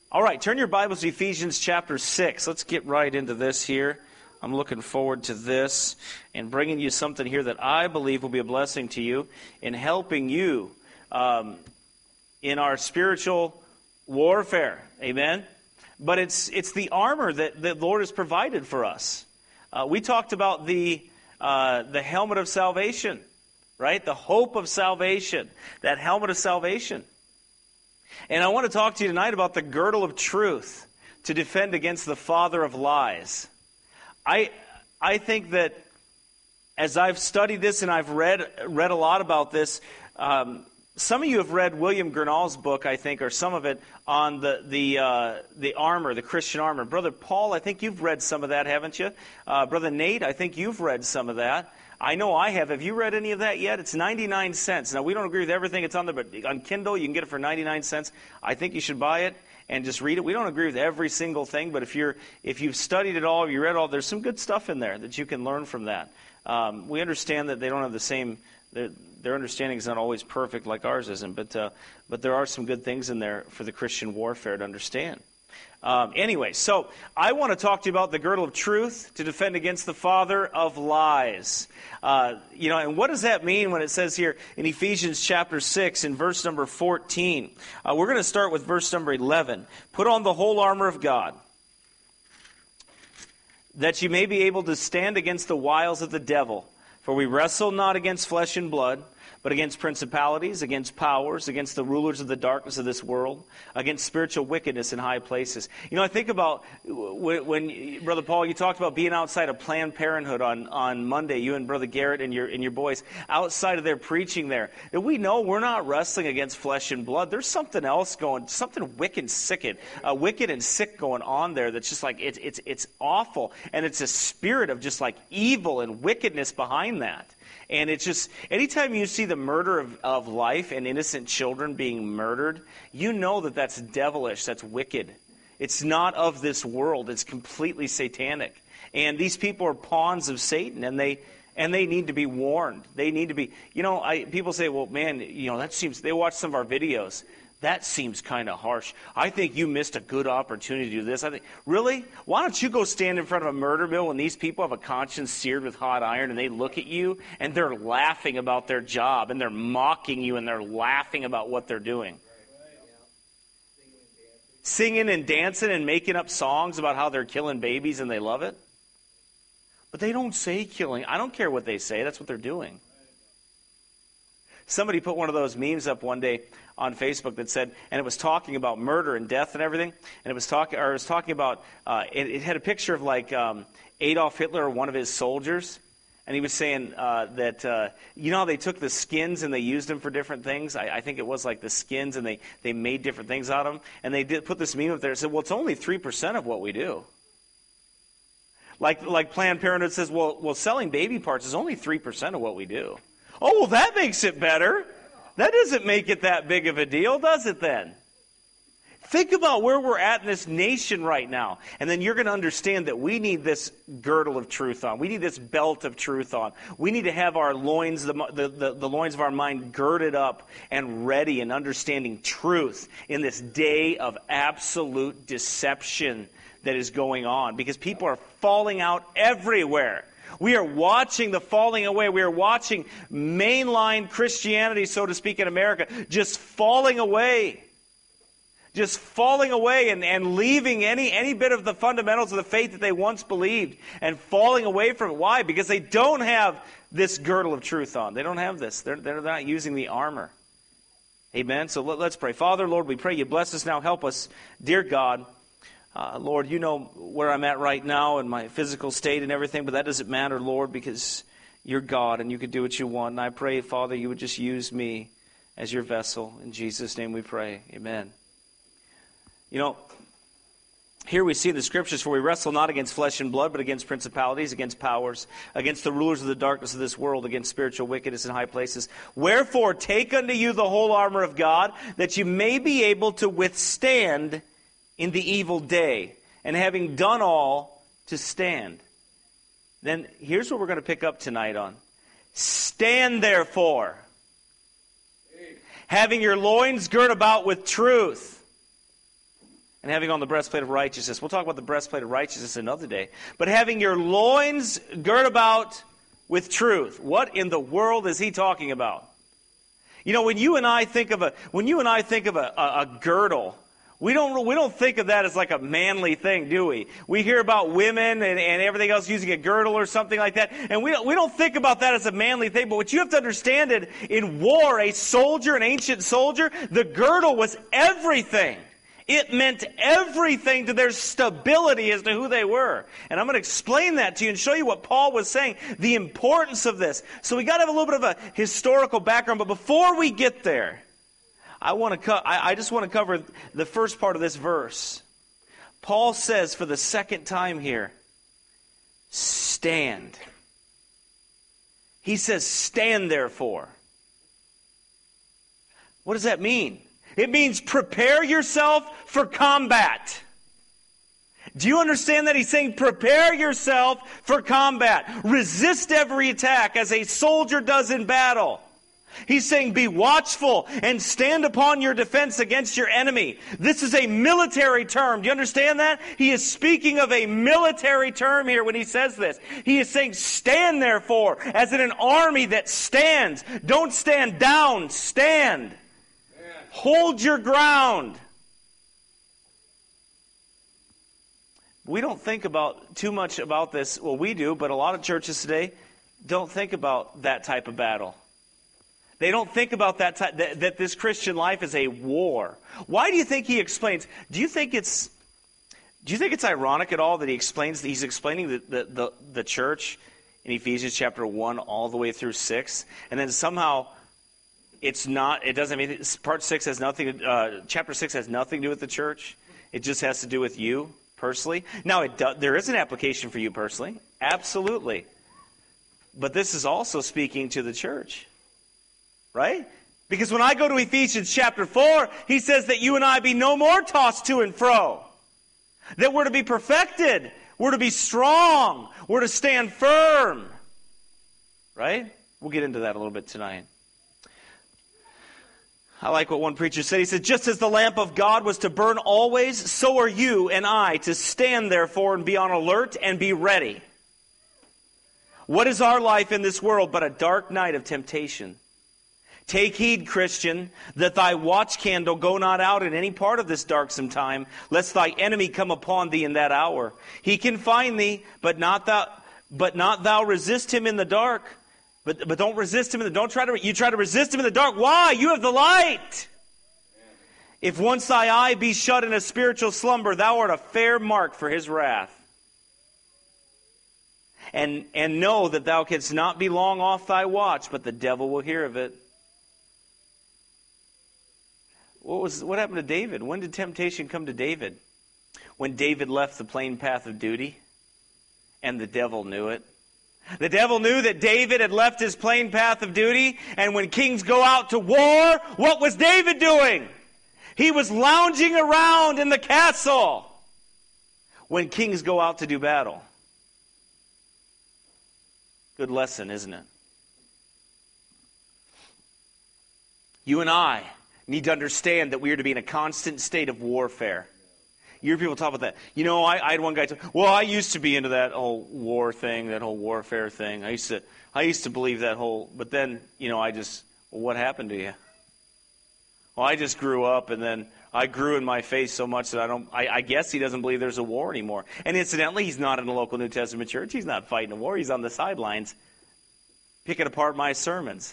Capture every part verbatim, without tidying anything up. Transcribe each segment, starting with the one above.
All right, turn your Bibles to Ephesians chapter six. Let's get right into this here. I'm looking forward to this and bringing you something here that I believe will be a blessing to you in helping you um, in our spiritual warfare. Amen? But it's it's the armor that the Lord has provided for us. Uh, we talked about the uh, the helmet of salvation, right? The hope of salvation, that helmet of salvation. And I want to talk to you tonight about the girdle of truth to defend against the father of lies. I I think that as I've studied this and I've read read a lot about this, um, some of you have read William Gurnall's book, I think, or some of it, on the the uh, the armor, the Christian armor. Brother Paul, I think you've read some of that, haven't you? Uh, Brother Nate, I think you've read some of that. I know I have. Have you read any of that yet? It's ninety-nine cents. Now, we don't agree with everything that's on there, but on Kindle, you can get it for ninety-nine cents. I think you should buy it and just read it. We don't agree with every single thing, but if you're if you've studied it all, if you read it all, there's some good stuff in there that you can learn from that. Um, we understand that they don't have the same, their, their understanding is not always perfect like ours isn't, but uh, but there are some good things in there for the Christian warfare to understand. Um, anyway, so I want to talk to you about the girdle of truth to defend against the father of lies. Uh, you know, and what does that mean when it says here in Ephesians chapter six in verse number fourteen? Uh, we're going to start with verse number eleven. Put on the whole armor of God, that you may be able to stand against the wiles of the devil. For we wrestle not against flesh and blood, but against principalities, against powers, against the rulers of the darkness of this world, against spiritual wickedness in high places. You know, I think about when, when Brother Paul, you talked about being outside of Planned Parenthood on, on Monday, you and Brother Garrett and your and your boys, outside of their preaching there. And we know we're not wrestling against flesh and blood. There's something else going, something wicked and sick, uh, wicked and sick going on there that's just like, it's it's it's awful. And it's a spirit of just like evil and wickedness behind that. And it's just, anytime you see the murder of, of life and innocent children being murdered, you know that that's devilish, that's wicked. It's not of this world. It's completely satanic. And these people are pawns of Satan, and they and they need to be warned. They need to be, you know, I, people say, well, man, you know, that seems, they watch some of our videos. That seems kind of harsh. I think you missed a good opportunity to do this. I think, really? Why don't you go stand in front of a murder mill when these people have a conscience seared with hot iron and they look at you and they're laughing about their job and they're mocking you and they're laughing about what they're doing? Singing and dancing and making up songs about how they're killing babies and they love it. But they don't say killing. I don't care what they say. That's what they're doing. Somebody put one of those memes up one day on Facebook that said, and it was talking about murder and death and everything, and it was talking, or it was talking about, uh, it, it had a picture of like um, Adolf Hitler or one of his soldiers, and he was saying uh, that, uh, you know how they took the skins and they used them for different things? I, I think it was like the skins, and they, they made different things out of them, and they did put this meme up there and said, well, it's only three percent of what we do. Like like Planned Parenthood says, well, well, selling baby parts is only three percent of what we do. Oh, well, that makes it better. That doesn't make it that big of a deal, does it then? Think about where we're at in this nation right now. And then you're going to understand that we need this girdle of truth on. We need this belt of truth on. We need to have our loins, the, the, the, the loins of our mind girded up and ready and understanding truth in this day of absolute deception that is going on. Because people are falling out everywhere. We are watching the falling away. We are watching mainline Christianity, so to speak, in America, just falling away. Just falling away and, and leaving any, any bit of the fundamentals of the faith that they once believed and falling away from it. Why? Because they don't have this girdle of truth on. They don't have this. They're, they're not using the armor. Amen? So let, let's pray. Father, Lord, we pray you bless us now. Help us, dear God. Uh, Lord, you know where I'm at right now and my physical state and everything, but that doesn't matter, Lord, because you're God and you can do what you want. And I pray, Father, you would just use me as your vessel. In Jesus' name we pray. Amen. You know, here we see in the Scriptures, for we wrestle not against flesh and blood, but against principalities, against powers, against the rulers of the darkness of this world, against spiritual wickedness in high places. Wherefore, take unto you the whole armor of God, that you may be able to withstand in the evil day, and having done all, to stand. Then here's what we're going to pick up tonight on. Stand therefore, having your loins girt about with truth, And having on the breastplate of righteousness. We'll talk about the breastplate of righteousness another day. But having your loins girt about with truth. What in the world is he talking about? You know, when you and I think of a when you and I think of a, a, a girdle, we don't we don't think of that as like a manly thing, do we? We hear about women and, and everything else using a girdle or something like that, and we don't, we don't think about that as a manly thing. But what you have to understand is, in war, a soldier, an ancient soldier, the girdle was everything. It meant everything to their stability as to who they were. And I'm going to explain that to you and show you what Paul was saying, the importance of this. So we got to have a little bit of a historical background. But before we get there, I want to co- I, I just want to cover the first part of this verse. Paul says for the second time here, stand. He says, stand therefore. What does that mean? It means prepare yourself for combat. Do you understand that? He's saying prepare yourself for combat. Resist every attack as a soldier does in battle. He's saying be watchful and stand upon your defense against your enemy. This is a military term. Do you understand that? He is speaking of a military term here when he says this. He is saying stand therefore, as in an army that stands. Don't stand down, stand. Hold your ground. We don't think about too much about this. Well, we do, but a lot of churches today don't think about that type of battle. They don't think about that, type, that that this Christian life is a war. Why do you think he explains? Do you think it's do you think it's ironic at all that he explains he's explaining the the, the, the church in Ephesians chapter one all the way through six, and then somehow it's not. It doesn't mean part six has nothing. Uh, chapter six has nothing to do with the church. It just has to do with you personally. Now, it do, there is an application for you personally, absolutely. But this is also speaking to the church, right? Because when I go to Ephesians chapter four, he says that you and I be no more tossed to and fro. That we're to be perfected. We're to be strong. We're to stand firm. Right? We'll get into that a little bit tonight. I like what one preacher said. He said, just as the lamp of God was to burn always, so are you and I to stand therefore and be on alert and be ready. What is our life in this world but a dark night of temptation? Take heed, Christian, that thy watch candle go not out in any part of this darksome time, lest thy enemy come upon thee in that hour. He can find thee, but not thou, but not thou resist him in the dark. But, but don't resist him in the, don't try to, you try to resist him in the dark. Why? You have the light. If once thy eye be shut in a spiritual slumber, thou art a fair mark for his wrath. And, and know that thou canst not be long off thy watch, but the devil will hear of it. What was, what happened to David? When did temptation come to David? When David left the plain path of duty, and the devil knew it. The devil knew that David had left his plain path of duty, and when kings go out to war, what was David doing? He was lounging around in the castle when kings go out to do battle. Good lesson, isn't it? You and I need to understand that we are to be in a constant state of warfare. You hear people talk about that. You know, I, I had one guy talk, well, I used to be into that whole war thing, that whole warfare thing. I used to I used to believe that whole, but then, you know, I just, well, what happened to you? Well, I just grew up, and then I grew in my faith so much that I don't, I, I guess he doesn't believe there's a war anymore. And incidentally, he's not in a local New Testament church. He's not fighting a war. He's on the sidelines picking apart my sermons.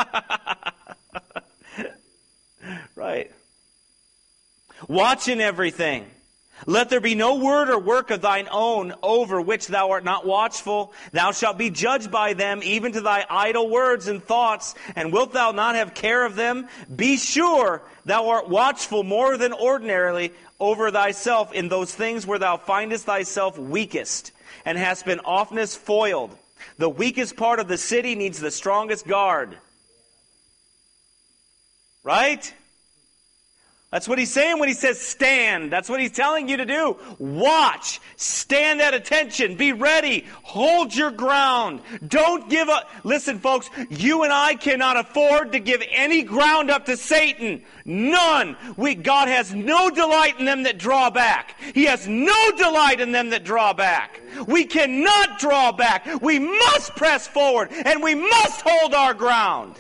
Right. Watching everything. Let there be no word or work of thine own over which thou art not watchful. Thou shalt be judged by them, even to thy idle words and thoughts. And wilt thou not have care of them? Be sure thou art watchful more than ordinarily over thyself in those things where thou findest thyself weakest, and hast been oftenest foiled. The weakest part of the city needs the strongest guard. Right? That's what he's saying when he says stand. That's what he's telling you to do. Watch. Stand at attention. Be ready. Hold your ground. Don't give up. Listen, folks, you and I cannot afford to give any ground up to Satan. None. We, God has no delight in them that draw back. He has no delight in them that draw back. We cannot draw back. We must press forward, and we must hold our ground.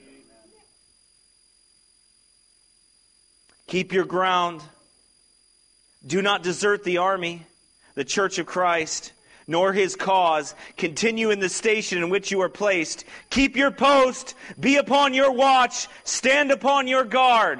Keep your ground. Do not desert the army, the church of Christ, nor his cause. Continue in the station in which you are placed. Keep your post. Be upon your watch. Stand upon your guard.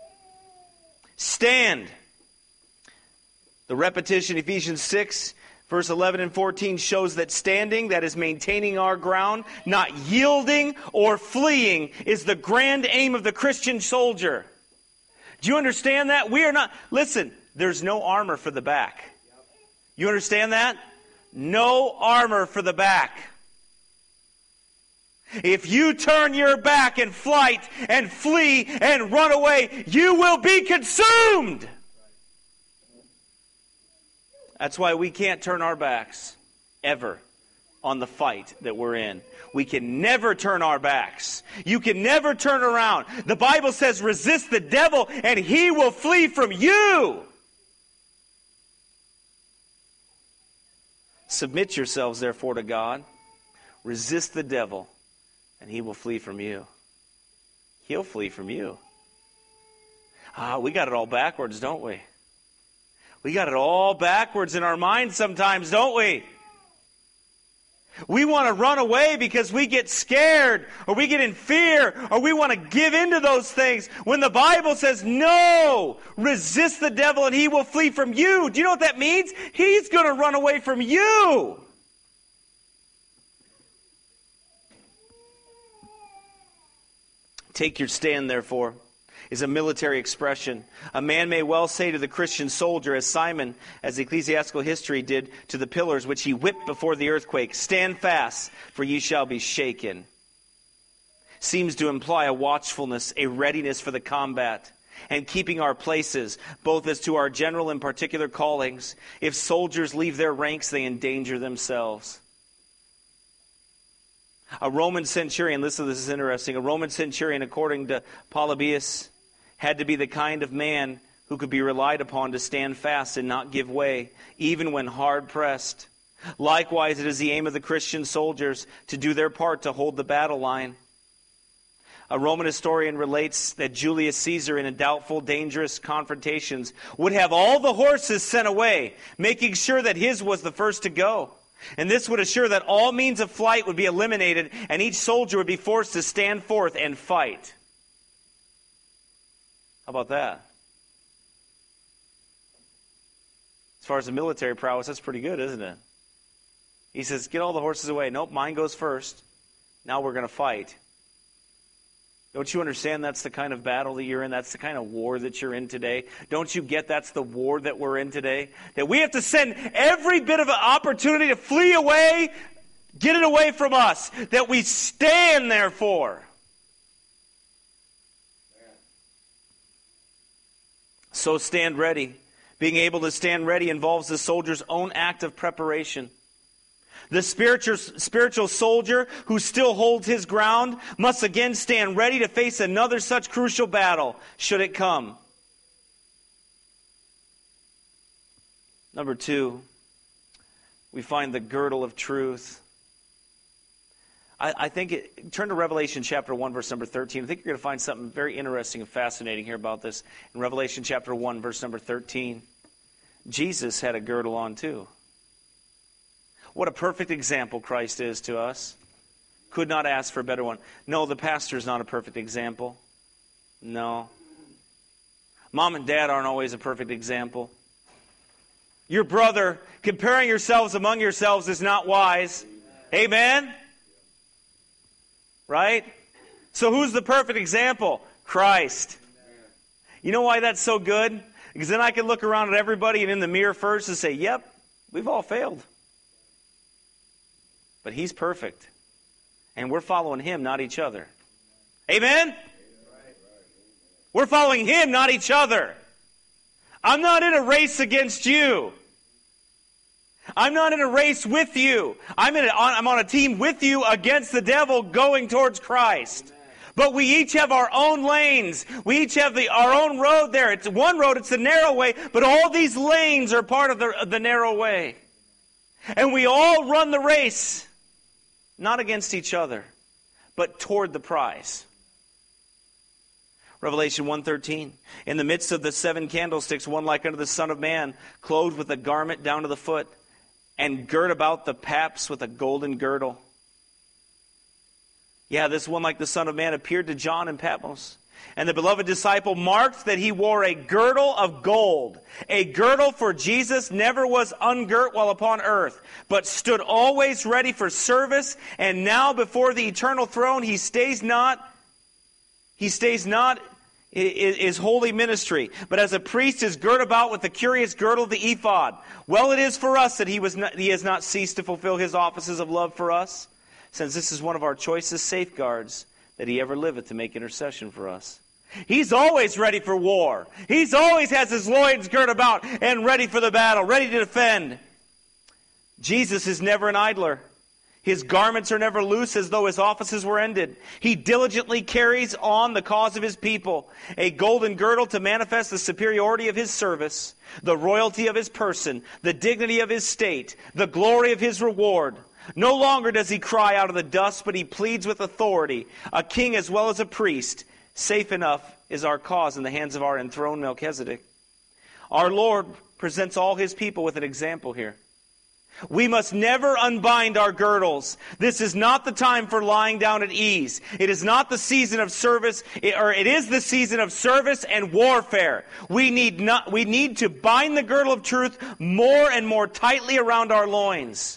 Stand. The repetition, Ephesians six, verse eleven and fourteen, shows that standing, that is maintaining our ground, not yielding or fleeing, is the grand aim of the Christian soldier. Do you understand that? We are not, listen, there's no armor for the back. You understand that? No armor for the back. If you turn your back and flight and flee and run away, you will be consumed. That's why we can't turn our backs ever on the fight that we're in. We can never turn our backs. You can never turn around. The Bible says resist the devil and he will flee from you. Submit yourselves therefore to God. Resist the devil and he will flee from you. He'll flee from you. Ah, we got it all backwards, don't we? We got it all backwards in our minds sometimes, don't we? We want to run away because we get scared or we get in fear or we want to give into those things. When the Bible says, no, resist the devil and he will flee from you. Do you know what that means? He's going to run away from you. Take your stand, therefore, is a military expression. A man may well say to the Christian soldier, as Simon, as ecclesiastical history did to the pillars which he whipped before the earthquake, stand fast, for ye shall be shaken. Seems to imply a watchfulness, a readiness for the combat, and keeping our places, both as to our general and particular callings. If soldiers leave their ranks, they endanger themselves. A Roman centurion, listen, this is interesting. A Roman centurion, according to Polybius, had to be the kind of man who could be relied upon to stand fast and not give way, even when hard pressed. Likewise, it is the aim of the Christian soldiers to do their part to hold the battle line. A Roman historian relates that Julius Caesar, in a doubtful, dangerous confrontations, would have all the horses sent away, making sure that his was the first to go. And this would assure that all means of flight would be eliminated and each soldier would be forced to stand forth and fight. How about that? As far as the military prowess, that's pretty good, isn't it? He says, get all the horses away. Nope, mine goes first. Now we're going to fight. Don't you understand that's the kind of battle that you're in? That's the kind of war that you're in today? Don't you get that's the war that we're in today? That we have to send every bit of an opportunity to flee away, get it away from us. That we stand there for. So stand ready. Being able to stand ready involves the soldier's own act of preparation. The spiritual, spiritual soldier who still holds his ground must again stand ready to face another such crucial battle, should it come. Number two, we find the girdle of truth. I, I think, it, turn to Revelation chapter one, verse number thirteen. I think you're going to find something very interesting and fascinating here about this. In Revelation chapter one, verse number thirteen, Jesus had a girdle on too. What a perfect example Christ is to us. Could not ask for a better one. No, the pastor is not a perfect example. No. Mom and dad aren't always a perfect example. Your brother, comparing yourselves among yourselves is not wise. Amen? Right? So who's the perfect example? Christ. You know why that's so good? Because then I can look around at everybody and in the mirror first and say, yep, we've all failed. But He's perfect. And we're following Him, not each other. Amen? We're following him, not each other. I'm not in a race against you. I'm not in a race with you. I'm, in a, I'm on a team with you against the devil going towards Christ. Amen. But we each have our own lanes. We each have the, our own road there. It's one road, it's the narrow way, but all these lanes are part of the, of the narrow way. And we all run the race, not against each other, but toward the prize. Revelation one thirteen, in the midst of the seven candlesticks, one like unto the Son of Man, clothed with a garment down to the foot, and girt about the paps with a golden girdle. Yeah, this one like the Son of Man appeared to John in Patmos. And the beloved disciple marked that he wore a girdle of gold. A girdle for Jesus never was ungirt while upon earth, but stood always ready for service. And now before the eternal throne, he stays not, he stays not is holy ministry, but as a priest is girt about with the curious girdle of the ephod. Well, it is for us that he was not, he has not ceased to fulfill his offices of love for us, since this is one of our choicest safeguards, that he ever liveth to make intercession for us. He's always ready for war. He's always has his loins girt about and ready for the battle, ready to defend. Jesus is never an idler. His garments are never loose as though his offices were ended. He diligently carries on the cause of his people, a golden girdle to manifest the superiority of his service, the royalty of his person, the dignity of his state, the glory of his reward. No longer does he cry out of the dust, but he pleads with authority, a king as well as a priest. Safe enough is our cause in the hands of our enthroned Melchizedek. Our Lord presents all his people with an example here. We must never unbind our girdles. This is not the time for lying down at ease. It is not the season of service, or it is the season of service and warfare. We need not, we need to bind the girdle of truth more and more tightly around our loins.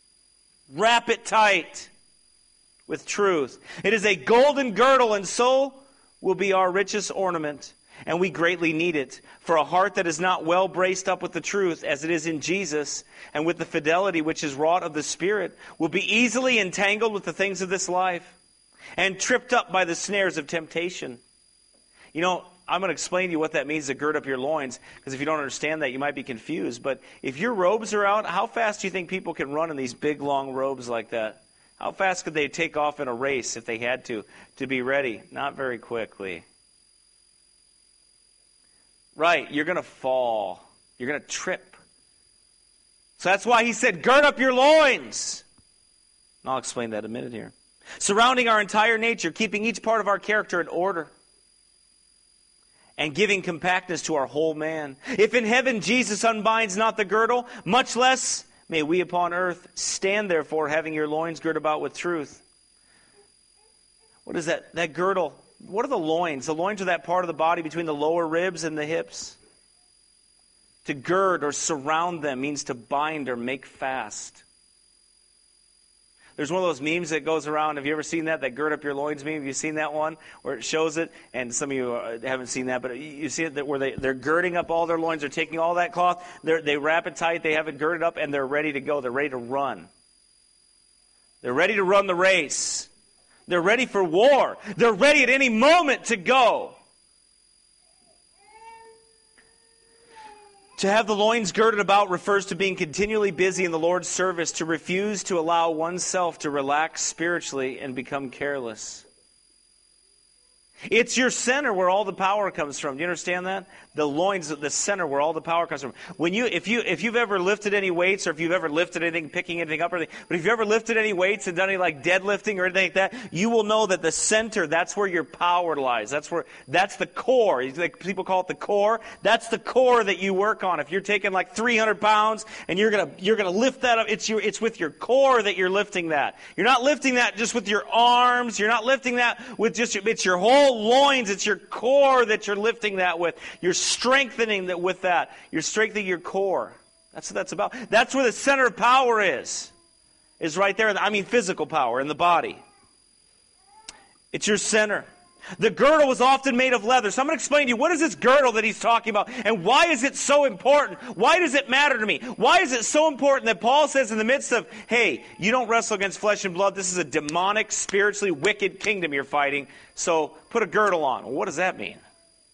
Wrap it tight with truth. It is a golden girdle, and so will be our richest ornament. And we greatly need it. For a heart that is not well braced up with the truth, as it is in Jesus, and with the fidelity which is wrought of the Spirit, will be easily entangled with the things of this life, and tripped up by the snares of temptation. You know, I'm going to explain to you what that means to gird up your loins, because if you don't understand that, you might be confused. But if your robes are out, how fast do you think people can run in these big, long robes like that? How fast could they take off in a race if they had to, to be ready? Not very quickly. Right, you're going to fall. You're going to trip. So that's why he said, gird up your loins. And I'll explain that in a minute here. Surrounding our entire nature, keeping each part of our character in order, and giving compactness to our whole man. If in heaven Jesus unbinds not the girdle, much less may we upon earth stand therefore, having your loins girt about with truth. What is that? That girdle. What are the loins? The loins are that part of the body between the lower ribs and the hips. To gird or surround them means to bind or make fast. There's one of those memes that goes around. Have you ever seen that? That gird up your loins meme? Have you seen that one? Where it shows it, and some of you haven't seen that, but you see it that where they, they're girding up all their loins. They're taking all that cloth. They're, they wrap it tight. They have it girded up, and they're ready to go. They're ready to run. They're ready to run the race. They're ready for war. They're ready at any moment to go. To have the loins girded about refers to being continually busy in the Lord's service, to refuse to allow oneself to relax spiritually and become careless. It's your center where all the power comes from. Do you understand that? The loins, the center where all the power comes from. When you, if you, if you've ever lifted any weights, or if you've ever lifted anything, picking anything up, or anything, but if you've ever lifted any weights and done any like deadlifting or anything like that, you will know that the center, that's where your power lies. That's where, that's the core. Like people call it the core. That's the core that you work on. If you're taking like three hundred pounds and you're gonna, you're gonna lift that up, it's your, it's with your core that you're lifting that. You're not lifting that just with your arms. You're not lifting that with just, your, it's your whole loins, it's your core that you're lifting that with. You're strengthening that with that. You're strengthening your core. That's what that's about. That's where the center of power is. Is right there. I mean physical power in the body. It's your center. The girdle was often made of leather. So I'm going to explain to you, what is this girdle that he's talking about? And why is it so important? Why does it matter to me? Why is it so important that Paul says in the midst of, hey, you don't wrestle against flesh and blood. This is a demonic, spiritually wicked kingdom you're fighting. So put a girdle on. Well, what does that mean?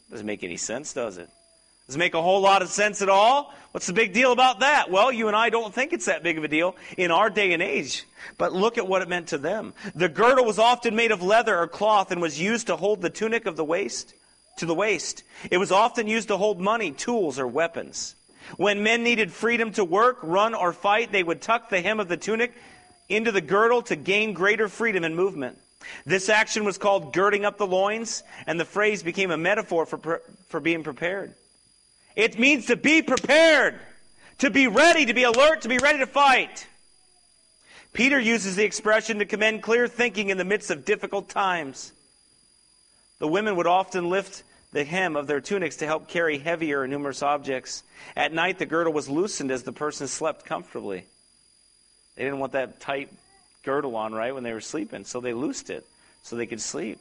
Doesn't make any sense, does it? Doesn't make a whole lot of sense at all. What's the big deal about that? Well, you and I don't think it's that big of a deal in our day and age. But look at what it meant to them. The girdle was often made of leather or cloth and was used to hold the tunic of the waist to the waist. It was often used to hold money, tools, or weapons. When men needed freedom to work, run, or fight, they would tuck the hem of the tunic into the girdle to gain greater freedom and movement. This action was called girding up the loins, and the phrase became a metaphor for, for being prepared. It means to be prepared, to be ready, to be alert, to be ready to fight. Peter uses the expression to commend clear thinking in the midst of difficult times. The women would often lift the hem of their tunics to help carry heavier and numerous objects. At night, the girdle was loosened as the person slept comfortably. They didn't want that tight girdle on, right, when they were sleeping, so they loosed it so they could sleep.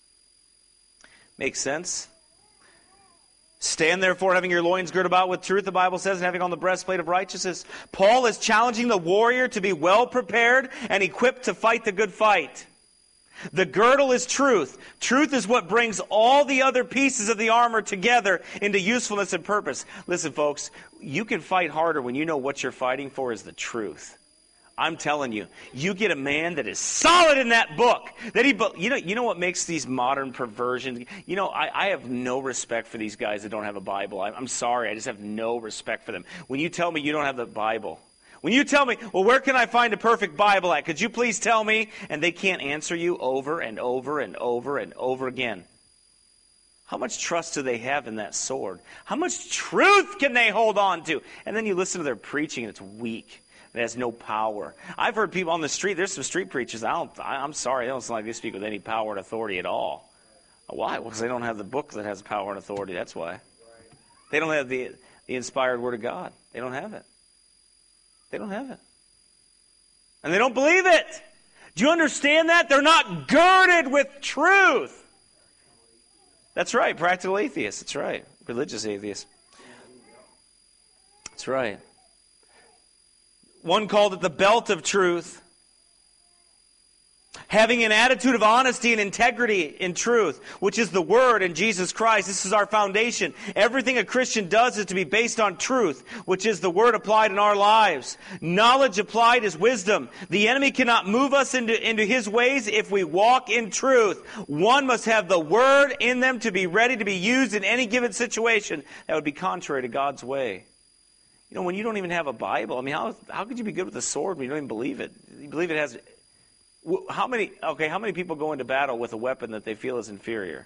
Makes sense? Stand therefore, having your loins girt about with truth, the Bible says, and having on the breastplate of righteousness. Paul is challenging the warrior to be well prepared and equipped to fight the good fight. The girdle is truth. Truth is what brings all the other pieces of the armor together into usefulness and purpose. Listen, folks, you can fight harder when you know what you're fighting for is the truth. I'm telling you, you get a man that is solid in that book. That he, you know, you know what makes these modern perversions? You know, I, I have no respect for these guys that don't have a Bible. I, I'm sorry, I just have no respect for them. When you tell me you don't have the Bible, when you tell me, well, where can I find a perfect Bible at? Could you please tell me? And they can't answer you over and over and over and over again. How much trust do they have in that sword? How much truth can they hold on to? And then you listen to their preaching and it's weak. It has no power. I've heard people on the street, there's some street preachers, I don't, I, I'm sorry, they don't sound like they speak with any power and authority at all. Why? Well, because they don't have the book that has power and authority, that's why. They don't have the, the inspired Word of God. They don't have it. They don't have it. And they don't believe it. Do you understand that? They're not girded with truth. That's right, practical atheists, that's right. Religious atheists. That's right. One called it the belt of truth. Having an attitude of honesty and integrity in truth, which is the Word and Jesus Christ. This is our foundation. Everything a Christian does is to be based on truth, which is the Word applied in our lives. Knowledge applied is wisdom. The enemy cannot move us into, into his ways if we walk in truth. One must have the Word in them to be ready to be used in any given situation that would be contrary to God's way. You know, when you don't even have a Bible, I mean, how how could you be good with a sword when you don't even believe it? You believe it has... How many, okay, how many people go into battle with a weapon that they feel is inferior?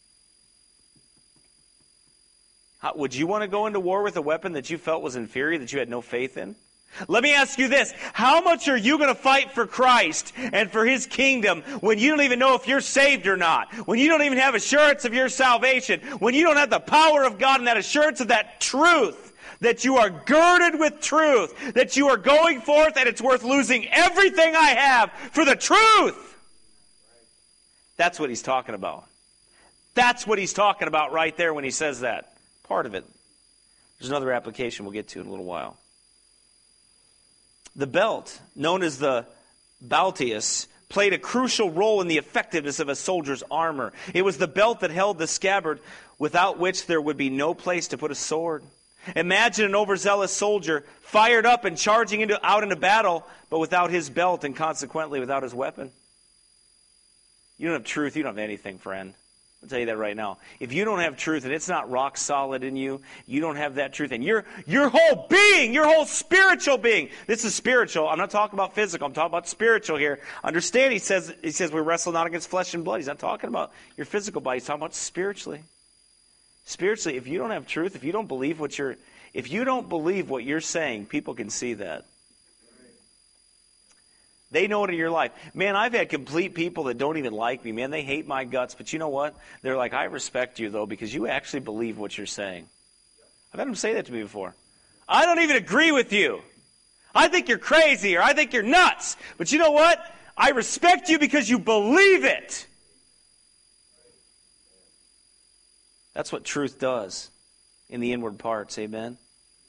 How, would you want to go into war with a weapon that you felt was inferior, that you had no faith in? Let me ask you this. How much are you going to fight for Christ and for His kingdom when you don't even know if you're saved or not? When you don't even have assurance of your salvation? When you don't have the power of God and that assurance of that truth? That you are girded with truth, that you are going forth and it's worth losing everything I have for the truth. That's what he's talking about. That's what he's talking about right there when he says that. Part of it. There's another application we'll get to in a little while. The belt, known as the balteus, played a crucial role in the effectiveness of a soldier's armor. It was the belt that held the scabbard, without which there would be no place to put a sword. Imagine an overzealous soldier fired up and charging into, out into battle, but without his belt and consequently without his weapon. You don't have truth, you don't have anything, friend. I'll tell you that right now. If you don't have truth and it's not rock solid in you, you don't have that truth. And your, your whole being, your whole spiritual being, this is spiritual. I'm not talking about physical, I'm talking about spiritual here. Understand, he says, he says we wrestle not against flesh and blood. He's not talking about your physical body, he's talking about spiritually. Spiritually, if you don't have truth, if you don't believe what you're, if you don't believe what you're saying, people can see that. They know it in your life. Man, I've had complete people that don't even like me. Man, they hate my guts. But you know what? They're like, I respect you, though, because you actually believe what you're saying. I've had them say that to me before. I don't even agree with you. I think you're crazy or I think you're nuts. But you know what? I respect you because you believe it. That's what truth does in the inward parts, amen?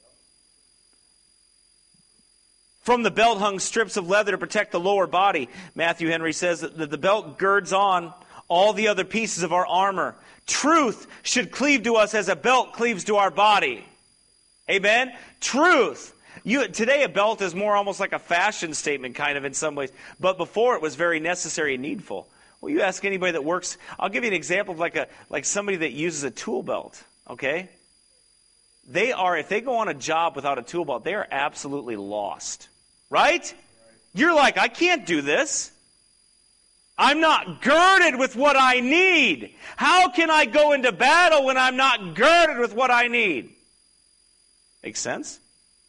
From the belt hung strips of leather to protect the lower body. Matthew Henry says that the belt girds on all the other pieces of our armor. Truth should cleave to us as a belt cleaves to our body. Amen? Truth. You, today a belt is more almost like a fashion statement kind of in some ways. But before it was very necessary and needful. Well, you ask anybody that works, I'll give you an example of like a like somebody that uses a tool belt, okay? They are, if they go on a job without a tool belt, they are absolutely lost. Right? You're like, I can't do this. I'm not girded with what I need. How can I go into battle when I'm not girded with what I need? Makes sense?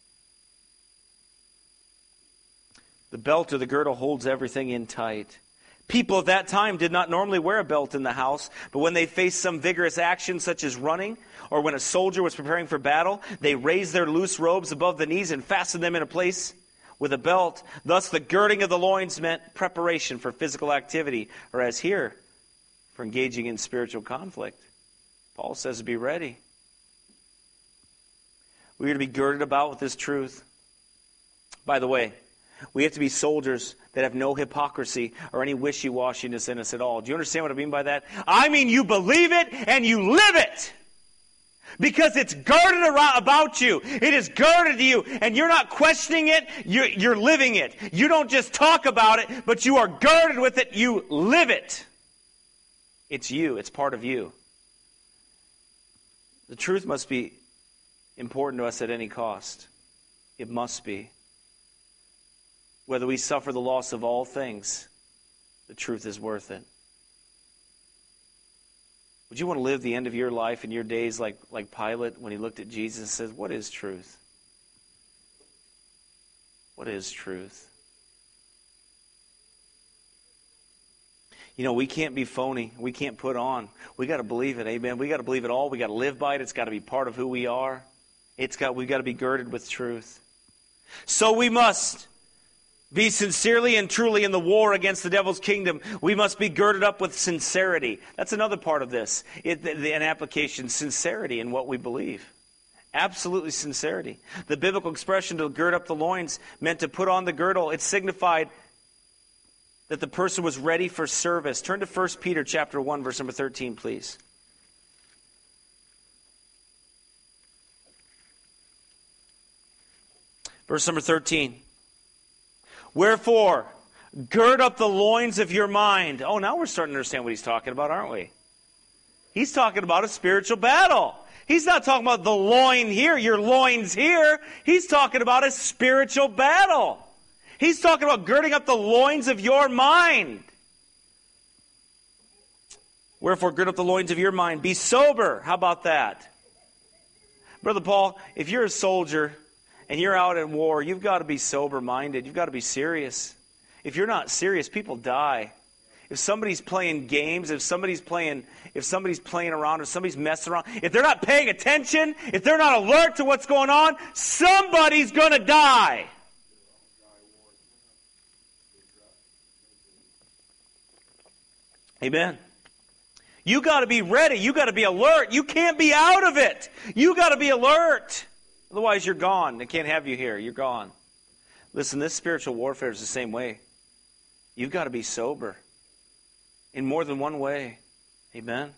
The belt or the girdle holds everything in tight. People of that time did not normally wear a belt in the house, but when they faced some vigorous action such as running, or when a soldier was preparing for battle, they raised their loose robes above the knees and fastened them in a place with a belt. Thus the girding of the loins meant preparation for physical activity, or as here, for engaging in spiritual conflict. Paul says to be ready. We are to be girded about with this truth. By the way, we have to be soldiers that have no hypocrisy or any wishy-washiness in us at all. Do you understand what I mean by that? I mean you believe it and you live it. Because it's girded around about you. It is girded to you. And you're not questioning it. You're, you're living it. You don't just talk about it, but you are girded with it. You live it. It's you. It's part of you. The truth must be important to us at any cost. It must be. Whether we suffer the loss of all things, the truth is worth it. Would you want to live the end of your life and your days like, like Pilate when he looked at Jesus and says, what is truth? What is truth? You know, we can't be phony. We can't put on. We got to believe it, amen. We got to believe it all. We got to live by it. It's got to be part of who we are. It's got we've got to be girded with truth. So we must be sincerely and truly in the war against the devil's kingdom. We must be girded up with sincerity. That's another part of this. It, the, the, an application, sincerity in what we believe. Absolutely sincerity. The biblical expression to gird up the loins meant to put on the girdle. It signified that the person was ready for service. Turn to First Peter chapter one, verse number thirteen, please. Verse number thirteen. Wherefore, gird up the loins of your mind. Oh, now we're starting to understand what he's talking about, aren't we? He's talking about a spiritual battle. He's not talking about the loin here, your loins here. He's talking about a spiritual battle. He's talking about girding up the loins of your mind. Wherefore, gird up the loins of your mind. Be sober. How about that? Brother Paul, if you're a soldier and you're out in war, you've got to be sober-minded. You've got to be serious. If you're not serious, people die. If somebody's playing games, if somebody's playing, if somebody's playing around, if somebody's messing around, if they're not paying attention, if they're not alert to what's going on, somebody's going to die. Amen. You got to be ready. You got to be alert. You can't be out of it. You got to be alert. Otherwise, you're gone. They can't have you here. You're gone. Listen, this spiritual warfare is the same way. You've got to be sober in more than one way. Amen.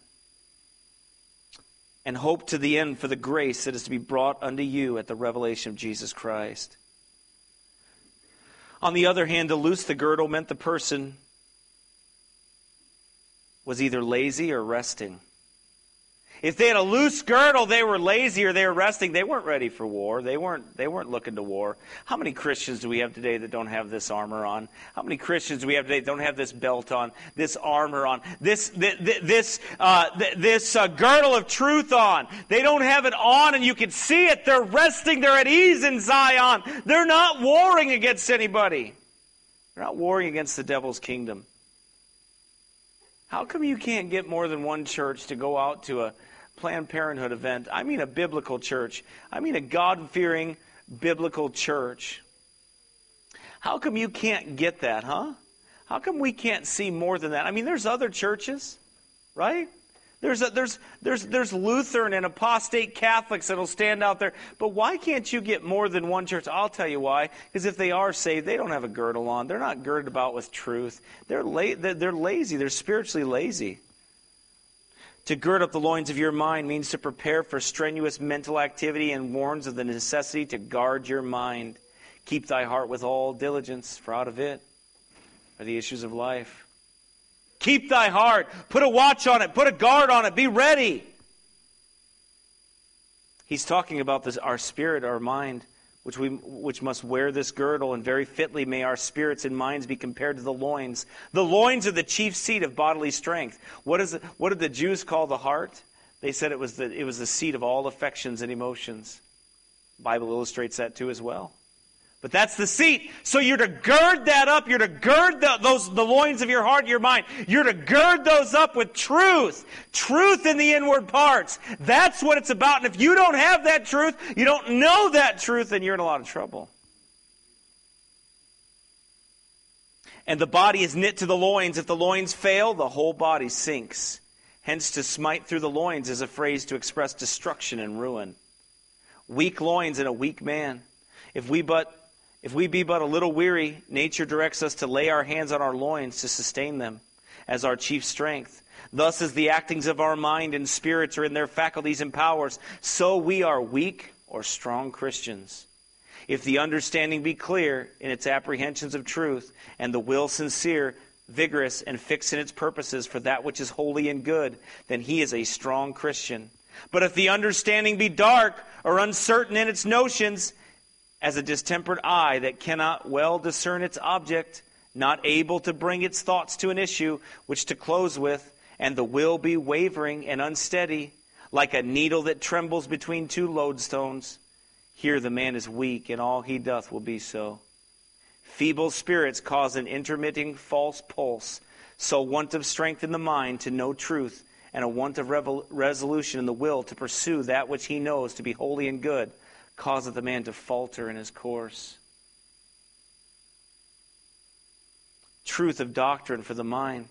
And hope to the end for the grace that is to be brought unto you at the revelation of Jesus Christ. On the other hand, to loose the girdle meant the person was either lazy or resting. If they had a loose girdle, they were lazy or they were resting. They weren't ready for war. They weren't, they weren't looking to war. How many Christians do we have today that don't have this armor on? How many Christians do we have today that don't have this belt on, this armor on, this this this, uh, this uh, girdle of truth on? They don't have it on and you can see it. They're resting. They're at ease in Zion. They're not warring against anybody. They're not warring against the devil's kingdom. How come you can't get more than one church to go out to a Planned Parenthood event? I mean a biblical church. I mean a God-fearing biblical church. How come you can't get that, huh? How come we can't see more than that? I mean, there's other churches, right? There's, a, there's, there's, there's Lutheran and apostate Catholics that'll stand out there. But why can't you get more than one church? I'll tell you why. Because if they are saved, they don't have a girdle on. They're not girded about with truth. They're, la- they're lazy. They're spiritually lazy. To gird up the loins of your mind means to prepare for strenuous mental activity and warns of the necessity to guard your mind. Keep thy heart with all diligence, for out of it are the issues of life. Keep thy heart. Put a watch on it. Put a guard on it. Be ready. He's talking about this, our spirit, our mind, which we which must wear this girdle, and very fitly may our spirits and minds be compared to the loins. The loins are the chief seat of bodily strength. What is it, what did the Jews call the heart? They said it was the it was the seat of all affections and emotions. The Bible illustrates that too as well. But that's the seat. So you're to gird that up. You're to gird the, those the loins of your heart and your mind. You're to gird those up with truth. Truth in the inward parts. That's what it's about. And if you don't have that truth, you don't know that truth, then you're in a lot of trouble. And the body is knit to the loins. If the loins fail, the whole body sinks. Hence, to smite through the loins is a phrase to express destruction and ruin. Weak loins in a weak man. If we but If we be but a little weary, nature directs us to lay our hands on our loins to sustain them as our chief strength. Thus as the actings of our mind and spirits are in their faculties and powers, so we are weak or strong Christians. If the understanding be clear in its apprehensions of truth, and the will sincere, vigorous, and fixed in its purposes for that which is holy and good, then he is a strong Christian. But if the understanding be dark or uncertain in its notions, as a distempered eye that cannot well discern its object, not able to bring its thoughts to an issue, which to close with, and the will be wavering and unsteady, like a needle that trembles between two lodestones, here the man is weak, and all he doth will be so. Feeble spirits cause an intermitting false pulse, so want of strength in the mind to know truth, and a want of revel- resolution in the will to pursue that which he knows to be holy and good, causeth the man to falter in his course. Truth of doctrine for the mind.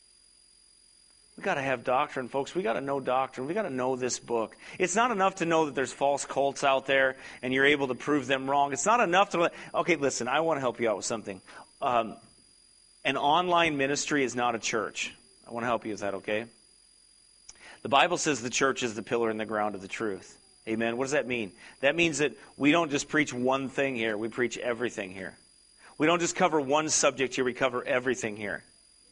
We've got to have doctrine, folks. We've got to know doctrine. We've got to know this book. It's not enough to know that there's false cults out there and you're able to prove them wrong. It's not enough to... Okay, listen, I want to help you out with something. Um, an online ministry is not a church. I want to help you with that, okay? The Bible says the church is the pillar and the ground of the truth. Amen. What does that mean? That means that we don't just preach one thing here. We preach everything here. We don't just cover one subject here. We cover everything here.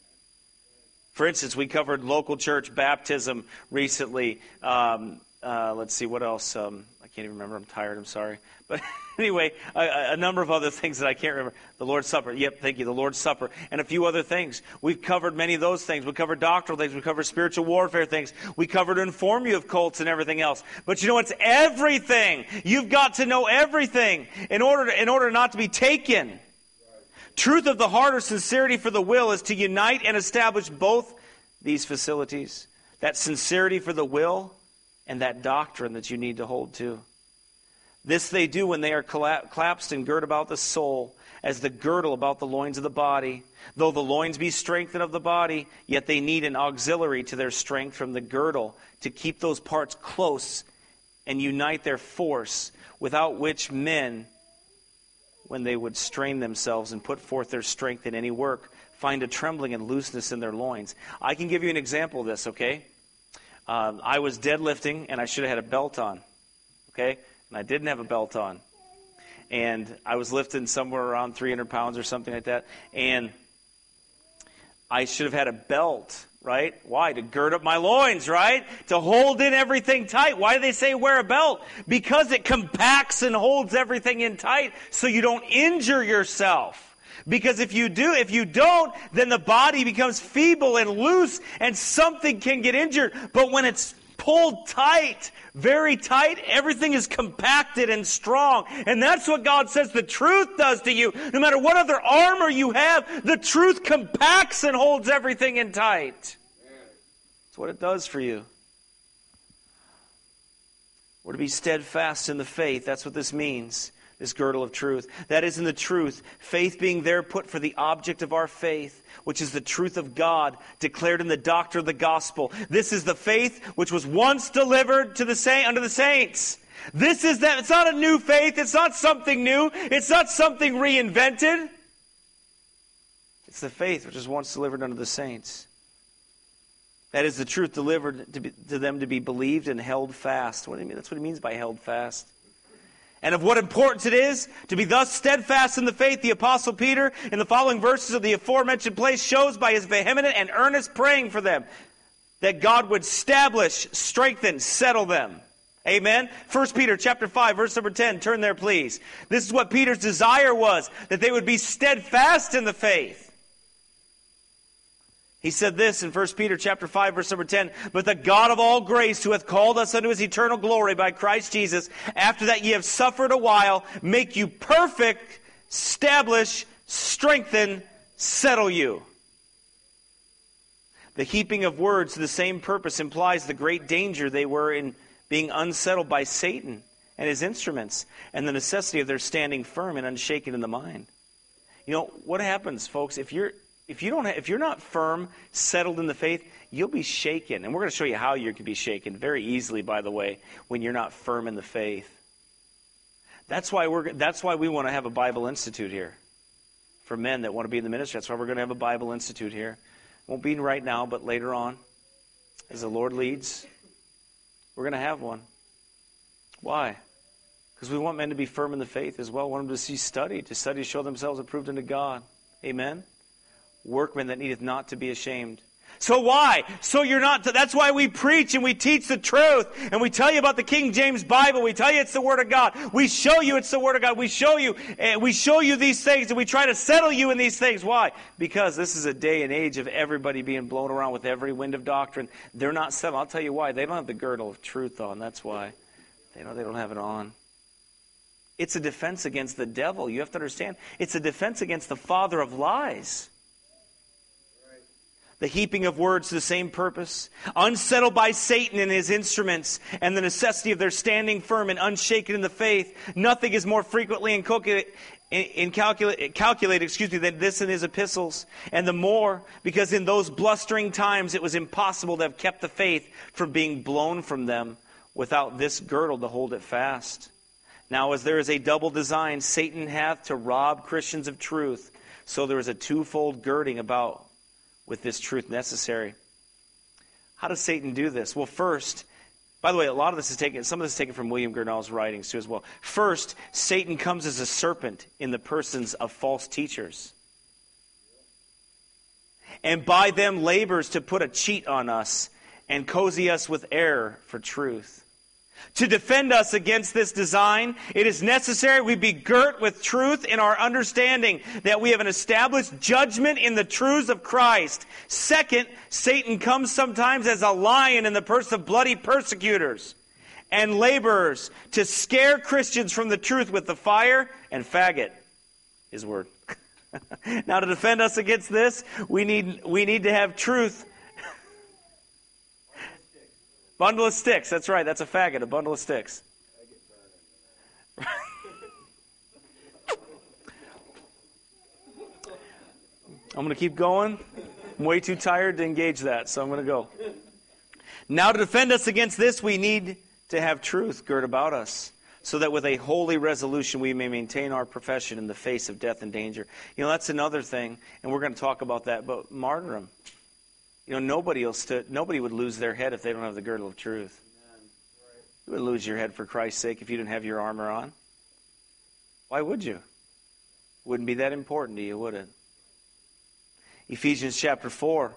For instance, we covered local church baptism recently. Um, uh, let's see, what else? Um, I can't even remember. I'm tired. I'm sorry. But anyway, a, a number of other things that I can't remember. The Lord's Supper. Yep, thank you. The Lord's Supper. And a few other things. We've covered many of those things. We covered doctrinal things. We covered spiritual warfare things. We covered to inform you of cults and everything else. But you know, it's everything. You've got to know everything in order to, in order not to be taken. Right. Truth of the heart or sincerity for the will is to unite and establish both these facilities. That sincerity for the will and that doctrine that you need to hold to. This they do when they are clasped and girt about the soul, as the girdle about the loins of the body. Though the loins be strengthened of the body, yet they need an auxiliary to their strength from the girdle to keep those parts close and unite their force, without which men, when they would strain themselves and put forth their strength in any work, find a trembling and looseness in their loins. I can give you an example of this, okay? Um, I was deadlifting, and I should have had a belt on, okay? And I didn't have a belt on. And I was lifting somewhere around three hundred pounds or something like that. And I should have had a belt, right? Why? To gird up my loins, right? To hold in everything tight. Why do they say wear a belt? Because it compacts and holds everything in tight so you don't injure yourself. Because if you do, if you don't, then the body becomes feeble and loose and something can get injured. But when it's pulled tight, very tight, everything is compacted and strong. And that's what God says the truth does to you. No matter what other armor you have, the truth compacts and holds everything in tight. That's what it does for you. We're to be steadfast in the faith. That's what this means. this girdle of truth. That is in the truth, faith being there put for the object of our faith, which is the truth of God declared in the doctrine of the gospel. This is the faith which was once delivered to the saint unto the saints. This is that. It's not a new faith. It's not something new. It's not something reinvented. It's the faith which was once delivered unto the saints. That is the truth delivered to, be, to them to be believed and held fast. What do you mean? That's what he means by held fast. And of what importance it is to be thus steadfast in the faith, the Apostle Peter, in the following verses of the aforementioned place, shows by his vehement and earnest praying for them that God would establish, strengthen, settle them. Amen? First Peter chapter five, verse number ten. Turn there, please. This is what Peter's desire was, that they would be steadfast in the faith. He said this in First Peter chapter five, verse number ten, "But the God of all grace, who hath called us unto his eternal glory by Christ Jesus, after that ye have suffered a while, make you perfect, establish, strengthen, settle you." The heaping of words to the same purpose implies the great danger they were in being unsettled by Satan and his instruments, and the necessity of their standing firm and unshaken in the mind. You know, what happens, folks, if you're If you don't, have, if you're not firm, settled in the faith, you'll be shaken. And we're going to show you how you can be shaken very easily, by the way, when you're not firm in the faith. That's why we're. That's why we want to have a Bible Institute here for men that want to be in the ministry. That's why we're going to have a Bible Institute here. Won't be right now, but later on, as the Lord leads, we're going to have one. Why? Because we want men to be firm in the faith as well. We want them to see study, to study to show themselves approved unto God. Amen. Workmen that needeth not to be ashamed. So why? So you're not, to, that's why we preach and we teach the truth. And we tell you about the King James Bible. We tell you it's the Word of God. We show you it's the Word of God. We show you, uh, we show you these things and we try to settle you in these things. Why? Because this is a day and age of everybody being blown around with every wind of doctrine. They're not settled. I'll tell you why. They don't have the girdle of truth on. That's why. They don't, they don't have it on. It's a defense against the devil. You have to understand. It's a defense against the father of lies. The heaping of words to the same purpose, unsettled by Satan and his instruments, and the necessity of their standing firm and unshaken in the faith. Nothing is more frequently incalculate, incalculate, calculated excuse me, than this in his epistles. And the more, because in those blustering times it was impossible to have kept the faith from being blown from them without this girdle to hold it fast. Now as there is a double design, Satan hath to rob Christians of truth, so there is a twofold girding about with this truth necessary. How does Satan do this? Well, first, by the way, a lot of this is taken, some of this is taken from William Gurnall's writings too as well. First, Satan comes as a serpent in the persons of false teachers, and by them labors to put a cheat on us and cozy us with error for truth. To defend us against this design, it is necessary we be girt with truth in our understanding that we have an established judgment in the truths of Christ. Second, Satan comes sometimes as a lion in the person of bloody persecutors and laborers to scare Christians from the truth with the fire and faggot, his word. Now to defend us against this, we need, we need to have truth. Bundle of sticks. That's right. That's a faggot, a bundle of sticks. I'm going to keep going. I'm way too tired to engage that, so I'm going to go. Now to defend us against this, we need to have truth girt about us, so that with a holy resolution we may maintain our profession in the face of death and danger. You know, that's another thing, and we're going to talk about that, but martyrdom. You know, nobody will st- nobody would lose their head if they don't have the girdle of truth. You would lose your head for Christ's sake if you didn't have your armor on. Why would you? Wouldn't be that important to you, would it? Ephesians chapter four.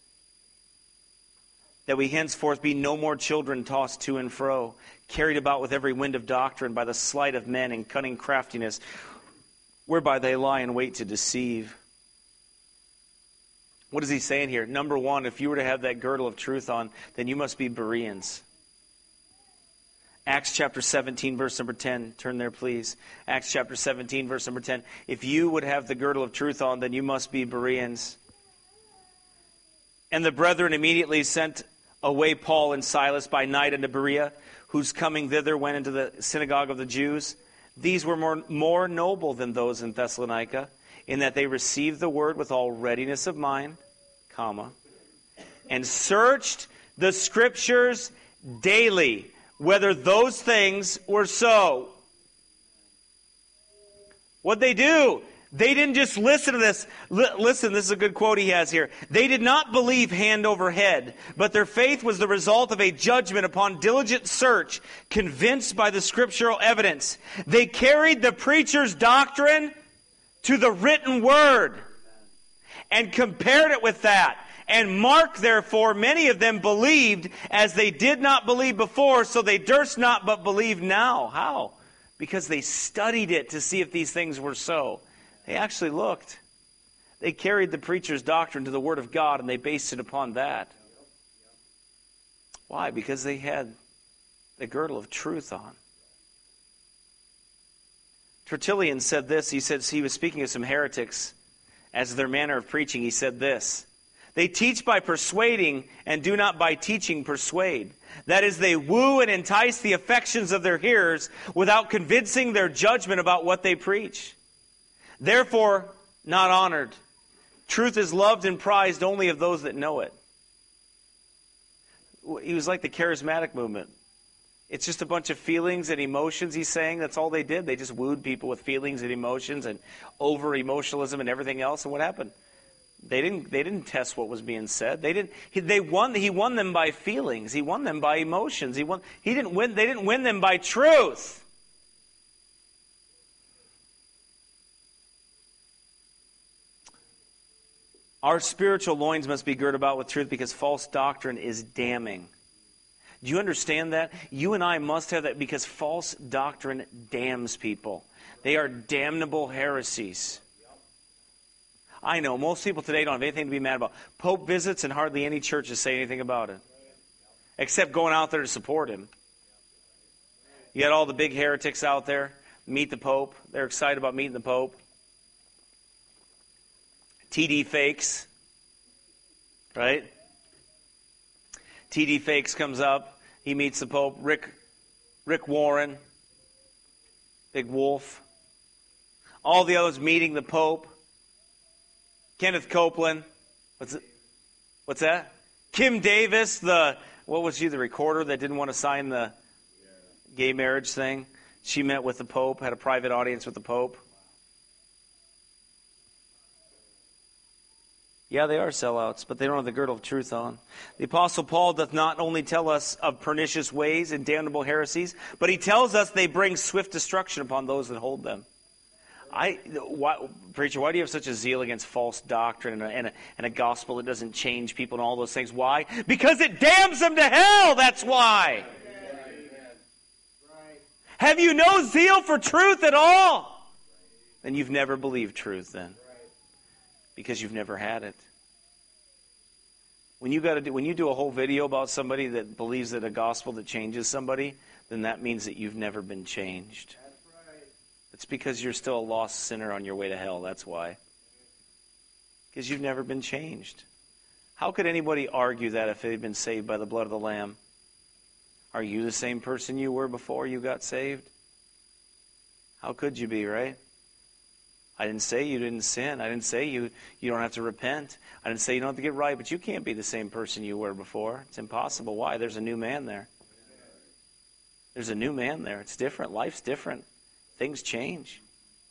That we henceforth be no more children tossed to and fro, carried about with every wind of doctrine by the sleight of men and cunning craftiness, whereby they lie in wait to deceive. What is he saying here? Number one, if you were to have that girdle of truth on, then you must be Bereans. Acts chapter seventeen, verse number ten. Turn there, please. Acts chapter seventeen, verse number ten. If you would have the girdle of truth on, then you must be Bereans. And the brethren immediately sent away Paul and Silas by night unto Berea, whose coming thither went into the synagogue of the Jews. These were more, more noble than those in Thessalonica, in that they received the word with all readiness of mind, comma, and searched the Scriptures daily, whether those things were so. What'd they do? They didn't just listen to this. L- listen, this is a good quote he has here. They did not believe hand over head, but their faith was the result of a judgment upon diligent search, convinced by the scriptural evidence. They carried the preacher's doctrine to the written word and compared it with that. And Mark, therefore, many of them believed as they did not believe before, so they durst not but believe now. How? Because they studied it to see if these things were so. They actually looked. They carried the preacher's doctrine to the Word of God, and they based it upon that. Why? Because they had the girdle of truth on. Tertullian said this. He said he was speaking of some heretics as their manner of preaching. He said this: they teach by persuading and do not by teaching persuade. That is, they woo and entice the affections of their hearers without convincing their judgment about what they preach. Therefore, not honored. Truth is loved and prized only of those that know it. He was like the charismatic movement. It's just a bunch of feelings and emotions, he's saying. That's all they did. They just wooed people with feelings and emotions and over-emotionalism and everything else. And what happened? They didn't, they didn't test what was being said. They didn't, he, they won, he won them by feelings. He won them by emotions. He won, he didn't win, they didn't win them by truth. Our spiritual loins must be girt about with truth because false doctrine is damning. Do you understand that? You and I must have that because false doctrine damns people. They are damnable heresies. I know, most people today don't have anything to be mad about. Pope visits and hardly any churches say anything about it. Except going out there to support him. You got all the big heretics out there, meet the Pope. They're excited about meeting the Pope. T D Fakes, right? T D Fakes comes up. He meets the Pope. Rick, Rick Warren, Big Wolf. All the others meeting the Pope. Kenneth Copeland. What's it? What's that? Kim Davis, the what was she? The recorder that didn't want to sign the gay marriage thing. She met with the Pope, had a private audience with the Pope. Yeah, they are sellouts, but they don't have the girdle of truth on. The Apostle Paul doth not only tell us of pernicious ways and damnable heresies, but he tells us they bring swift destruction upon those that hold them. I, why, preacher, why do you have such a zeal against false doctrine and a, and, a, and a gospel that doesn't change people and all those things? Why? Because it damns them to hell, that's why. Right. Have you no zeal for truth at all? Then you've never believed truth then. Because you've never had it. When you got to do, when you do a whole video about somebody that believes that a gospel that changes somebody, then that means that you've never been changed. That's right. It's because you're still a lost sinner on your way to hell. That's why. Because you've never been changed. How could anybody argue that if they'd been saved by the blood of the Lamb? Are you the same person you were before you got saved? How could you be, right? I didn't say you didn't sin. I didn't say you, you don't have to repent. I didn't say you don't have to get right, but you can't be the same person you were before. It's impossible. Why? There's a new man there. There's a new man there. It's different. Life's different. Things change.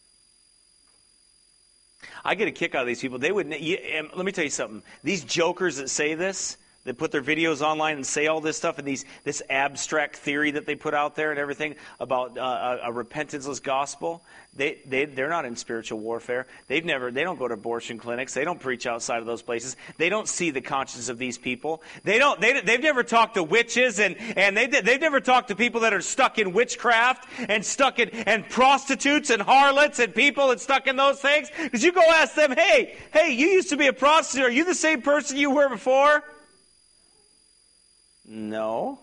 I get a kick out of these people. They would. You, let me tell you something. These jokers that say this, that put their videos online and say all this stuff and these this abstract theory that they put out there and everything about uh, a, a repentanceless gospel, they, they, they're not in spiritual warfare. They've never, they don't go to abortion clinics. They don't preach outside of those places. They don't see the conscience of these people. They don't, they, they've never talked to witches and, and they, they've never talked to people that are stuck in witchcraft and stuck in, and prostitutes and harlots and people and stuck in those things. Because you go ask them, hey, hey, you used to be a prostitute. Are you the same person you were before? No.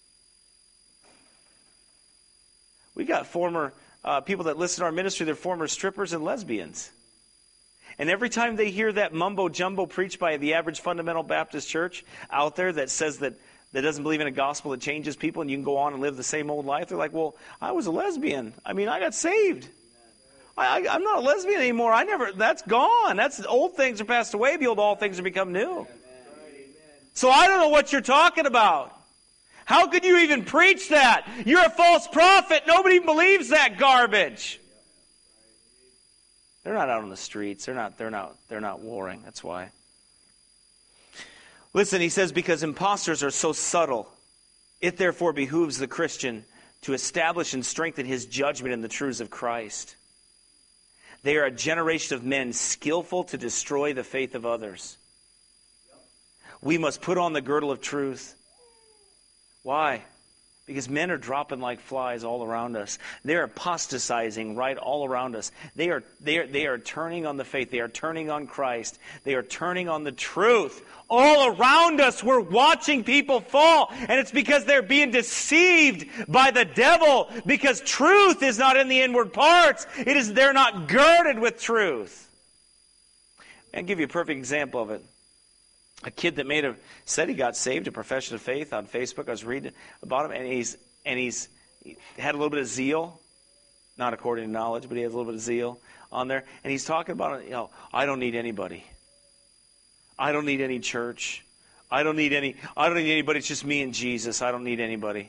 We got former uh, people that listen to our ministry, they're former strippers and lesbians. And every time they hear that mumbo-jumbo preached by the average fundamental Baptist church out there that says that that doesn't believe in a gospel that changes people and you can go on and live the same old life. They're like, well, I was a lesbian. I mean, I got saved. I, I, I'm not a lesbian anymore. I never, that's gone. That's old things are passed away. Behold, all things are become new. So I don't know what you're talking about. How could you even preach that? You're a false prophet. Nobody believes that garbage. They're not out on the streets. They're not, they're not, they're not warring. That's why. Listen, he says, because impostors are so subtle, it therefore behooves the Christian to establish and strengthen his judgment in the truths of Christ. They are a generation of men skillful to destroy the faith of others. We must put on the girdle of truth. Why? Because men are dropping like flies all around us. They're apostatizing right all around us. They are, they are, they are turning on the faith. They are turning on Christ. They are turning on the truth. All around us, we're watching people fall. And it's because they're being deceived by the devil. Because truth is not in the inward parts. It is, they're not girded with truth. I'll give you a perfect example of it. A kid that made a said he got saved, a profession of faith on Facebook. I was reading about him, and he's and he's he had a little bit of zeal, not according to knowledge, but he has a little bit of zeal on there. And he's talking about, you know, I don't need anybody. I don't need any church. I don't need any. I don't need anybody. It's just me and Jesus. I don't need anybody.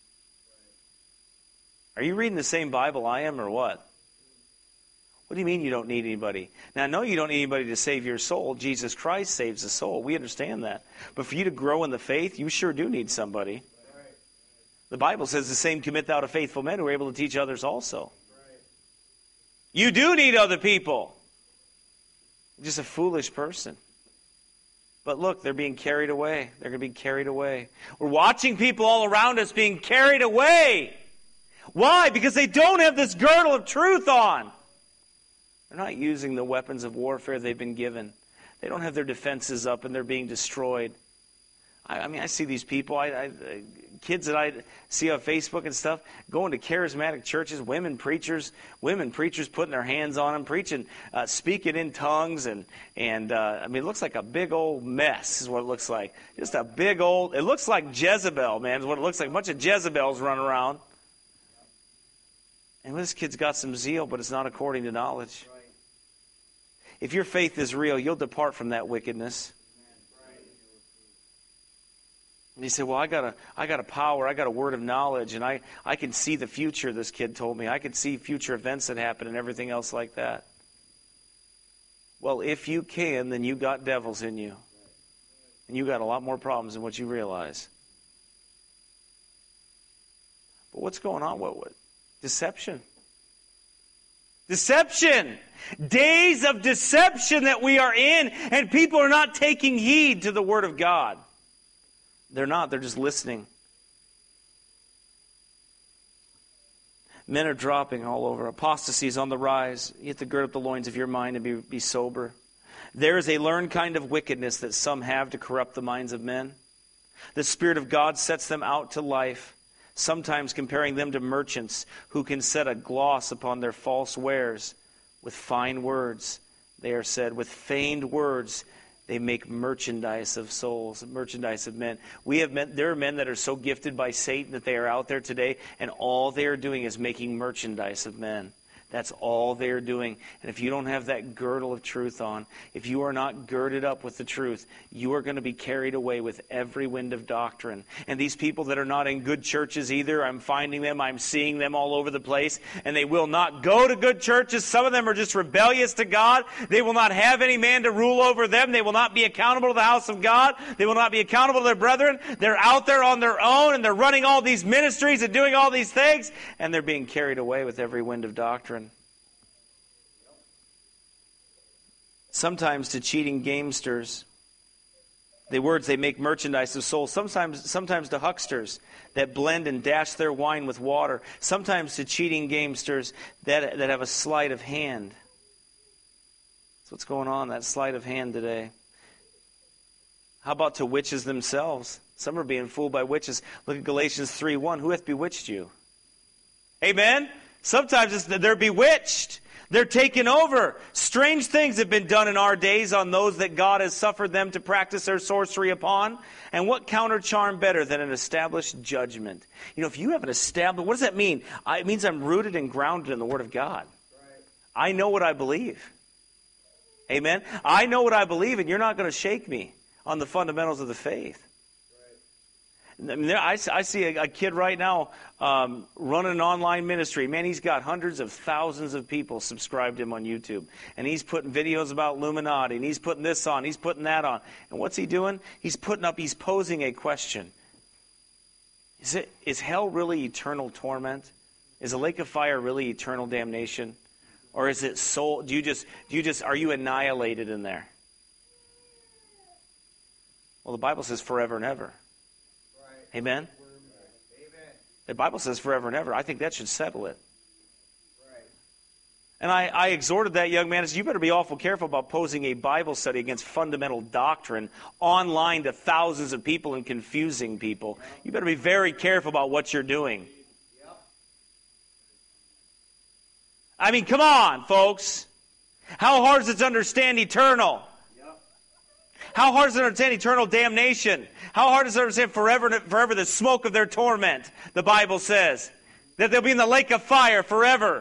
Are you reading the same Bible I am, or what? What do you mean you don't need anybody? Now, I know you don't need anybody to save your soul. Jesus Christ saves the soul. We understand that. But for you to grow in the faith, you sure do need somebody. The Bible says the same commit thou to faithful men who are able to teach others also. You do need other people. You're just a foolish person. But look, they're being carried away. They're going to be carried away. We're watching people all around us being carried away. Why? Because they don't have this girdle of truth on. They're not using the weapons of warfare they've been given. They don't have their defenses up and they're being destroyed. I, I mean, I see these people, I, I, kids that I see on Facebook and stuff, going to charismatic churches, women preachers, women preachers putting their hands on them, preaching, uh, speaking in tongues. And, and uh, I mean, it looks like a big old mess is what it looks like. Just a big old, it looks like Jezebel, man, is what it looks like. A bunch of Jezebels running around. And this kid's got some zeal, but it's not according to knowledge. If your faith is real, you'll depart from that wickedness. And you say, well, I got a, I got a power, I got a word of knowledge, and I, I can see the future, this kid told me. I can see future events that happen and everything else like that. Well, if you can, then you got devils in you. And you got a lot more problems than what you realize. But what's going on? What, what? Deception. Deception. Days of deception that we are in, and people are not taking heed to the Word of God. They're not. They're just listening. Men are dropping all over. Apostasy is on the rise. You have to gird up the loins of your mind and be, be sober. There is a learned kind of wickedness that some have to corrupt the minds of men. The Spirit of God sets them out to life, sometimes comparing them to merchants who can set a gloss upon their false wares with fine words. They are said, with feigned words, they make merchandise of souls, merchandise of men. We have men, there are men that are so gifted by Satan that they are out there today, and all they are doing is making merchandise of men. That's all they're doing. And if you don't have that girdle of truth on, if you are not girded up with the truth, you are going to be carried away with every wind of doctrine. And these people that are not in good churches either, I'm finding them, I'm seeing them all over the place, and they will not go to good churches. Some of them are just rebellious to God. They will not have any man to rule over them. They will not be accountable to the house of God. They will not be accountable to their brethren. They're out there on their own, and they're running all these ministries and doing all these things, and they're being carried away with every wind of doctrine. Sometimes to cheating gamesters, the words they make merchandise of souls. Sometimes, sometimes to hucksters that blend and dash their wine with water. Sometimes to cheating gamesters that that have a sleight of hand. That's what's going on, that sleight of hand today. How about to witches themselves? Some are being fooled by witches. Look at Galatians three one. Who hath bewitched you? Amen? Sometimes it's, they're bewitched. They're taken over. Strange things have been done in our days on those that God has suffered them to practice their sorcery upon. And what counter charm better than an established judgment? You know, if you have an established, what does that mean? I, it means I'm rooted and grounded in the Word of God. Right. I know what I believe. Amen? I know what I believe, and you're not going to shake me on the fundamentals of the faith. I mean, there, I, I see a, a kid right now um, running an online ministry. Man, he's got hundreds of thousands of people subscribed to him on YouTube. And he's putting videos about Illuminati, and he's putting this on, he's putting that on. And what's he doing? He's putting up, he's posing a question. Is it, is hell really eternal torment? Is the lake of fire really eternal damnation? Or is it soul? Do you just, do you just, are you annihilated in there? Well, the Bible says forever and ever. Amen? Amen? The Bible says forever and ever. I think that should settle it. Right. And I, I exhorted that young man, I said, you better be awful careful about posing a Bible study against fundamental doctrine online to thousands of people and confusing people. Yep. You better be very careful about what you're doing. Yep. I mean, come on, folks. How hard is it to understand eternal? How hard is it to understand eternal damnation? How hard is it to understand forever, forever the smoke of their torment? The Bible says that they'll be in the lake of fire forever.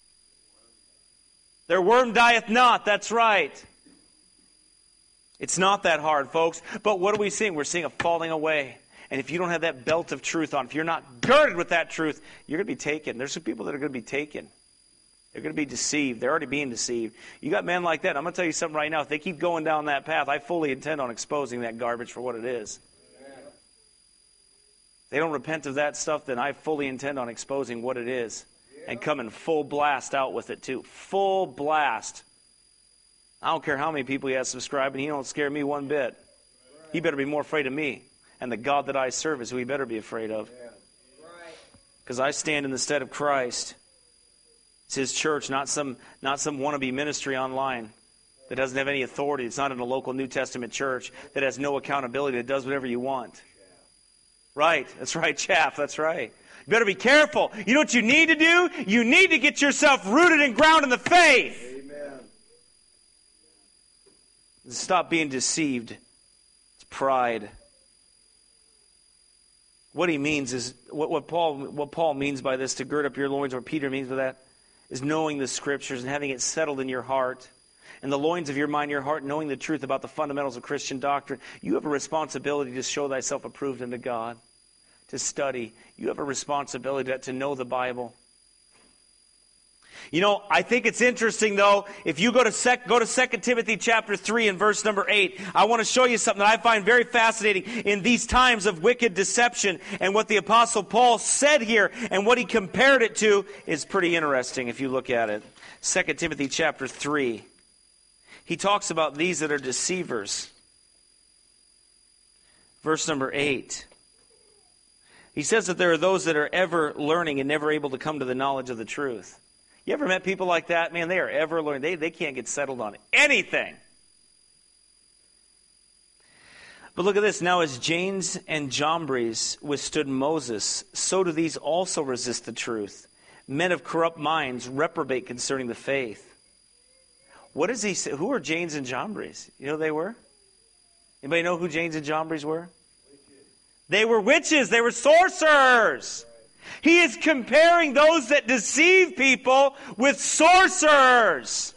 Their worm dieth not. That's right. It's not that hard, folks. But what are we seeing? We're seeing a falling away. And if you don't have that belt of truth on, if you're not girded with that truth, you're going to be taken. There's some people that are going to be taken. They're going to be deceived. They're already being deceived. You got men like that. I'm going to tell you something right now. If they keep going down that path, I fully intend on exposing that garbage for what it is. If they don't repent of that stuff, then I fully intend on exposing what it is. And coming full blast out with it too. Full blast. I don't care how many people he has subscribing. He don't scare me one bit. He better be more afraid of me. And the God that I serve is who he better be afraid of. Because I stand in the stead of Christ. It's his church, not some not some wannabe ministry online that doesn't have any authority. It's not in a local New Testament church that has no accountability, that does whatever you want. Right. That's right, chaff. That's right. You better be careful. You know what you need to do? You need to get yourself rooted and grounded in the faith. Amen. Stop being deceived. It's pride. What he means is, what, what Paul what Paul means by this, to gird up your loins, or Peter means by that, is knowing the Scriptures and having it settled in your heart. In the loins of your mind, your heart, knowing the truth about the fundamentals of Christian doctrine. You have a responsibility to show thyself approved unto God, to study. You have a responsibility to, to know the Bible. You know, I think it's interesting, though, if you go to sec, go to Second Timothy chapter three and verse number eight, I want to show you something that I find very fascinating in these times of wicked deception. And what the Apostle Paul said here and what he compared it to is pretty interesting if you look at it. Second Timothy chapter three. He talks about these that are deceivers. Verse number eight. He says that there are those that are ever learning and never able to come to the knowledge of the truth. You ever met people like that? Man, they are ever learning. They, they can't get settled on anything. But look at this. Now as Jannes and Jambres withstood Moses, so do these also resist the truth. Men of corrupt minds reprobate concerning the faith. What does he say? Who are Jannes and Jambres? You know who they were? Anybody know who Jannes and Jambres were? Witches. They were witches. They were sorcerers. He is comparing those that deceive people with sorcerers.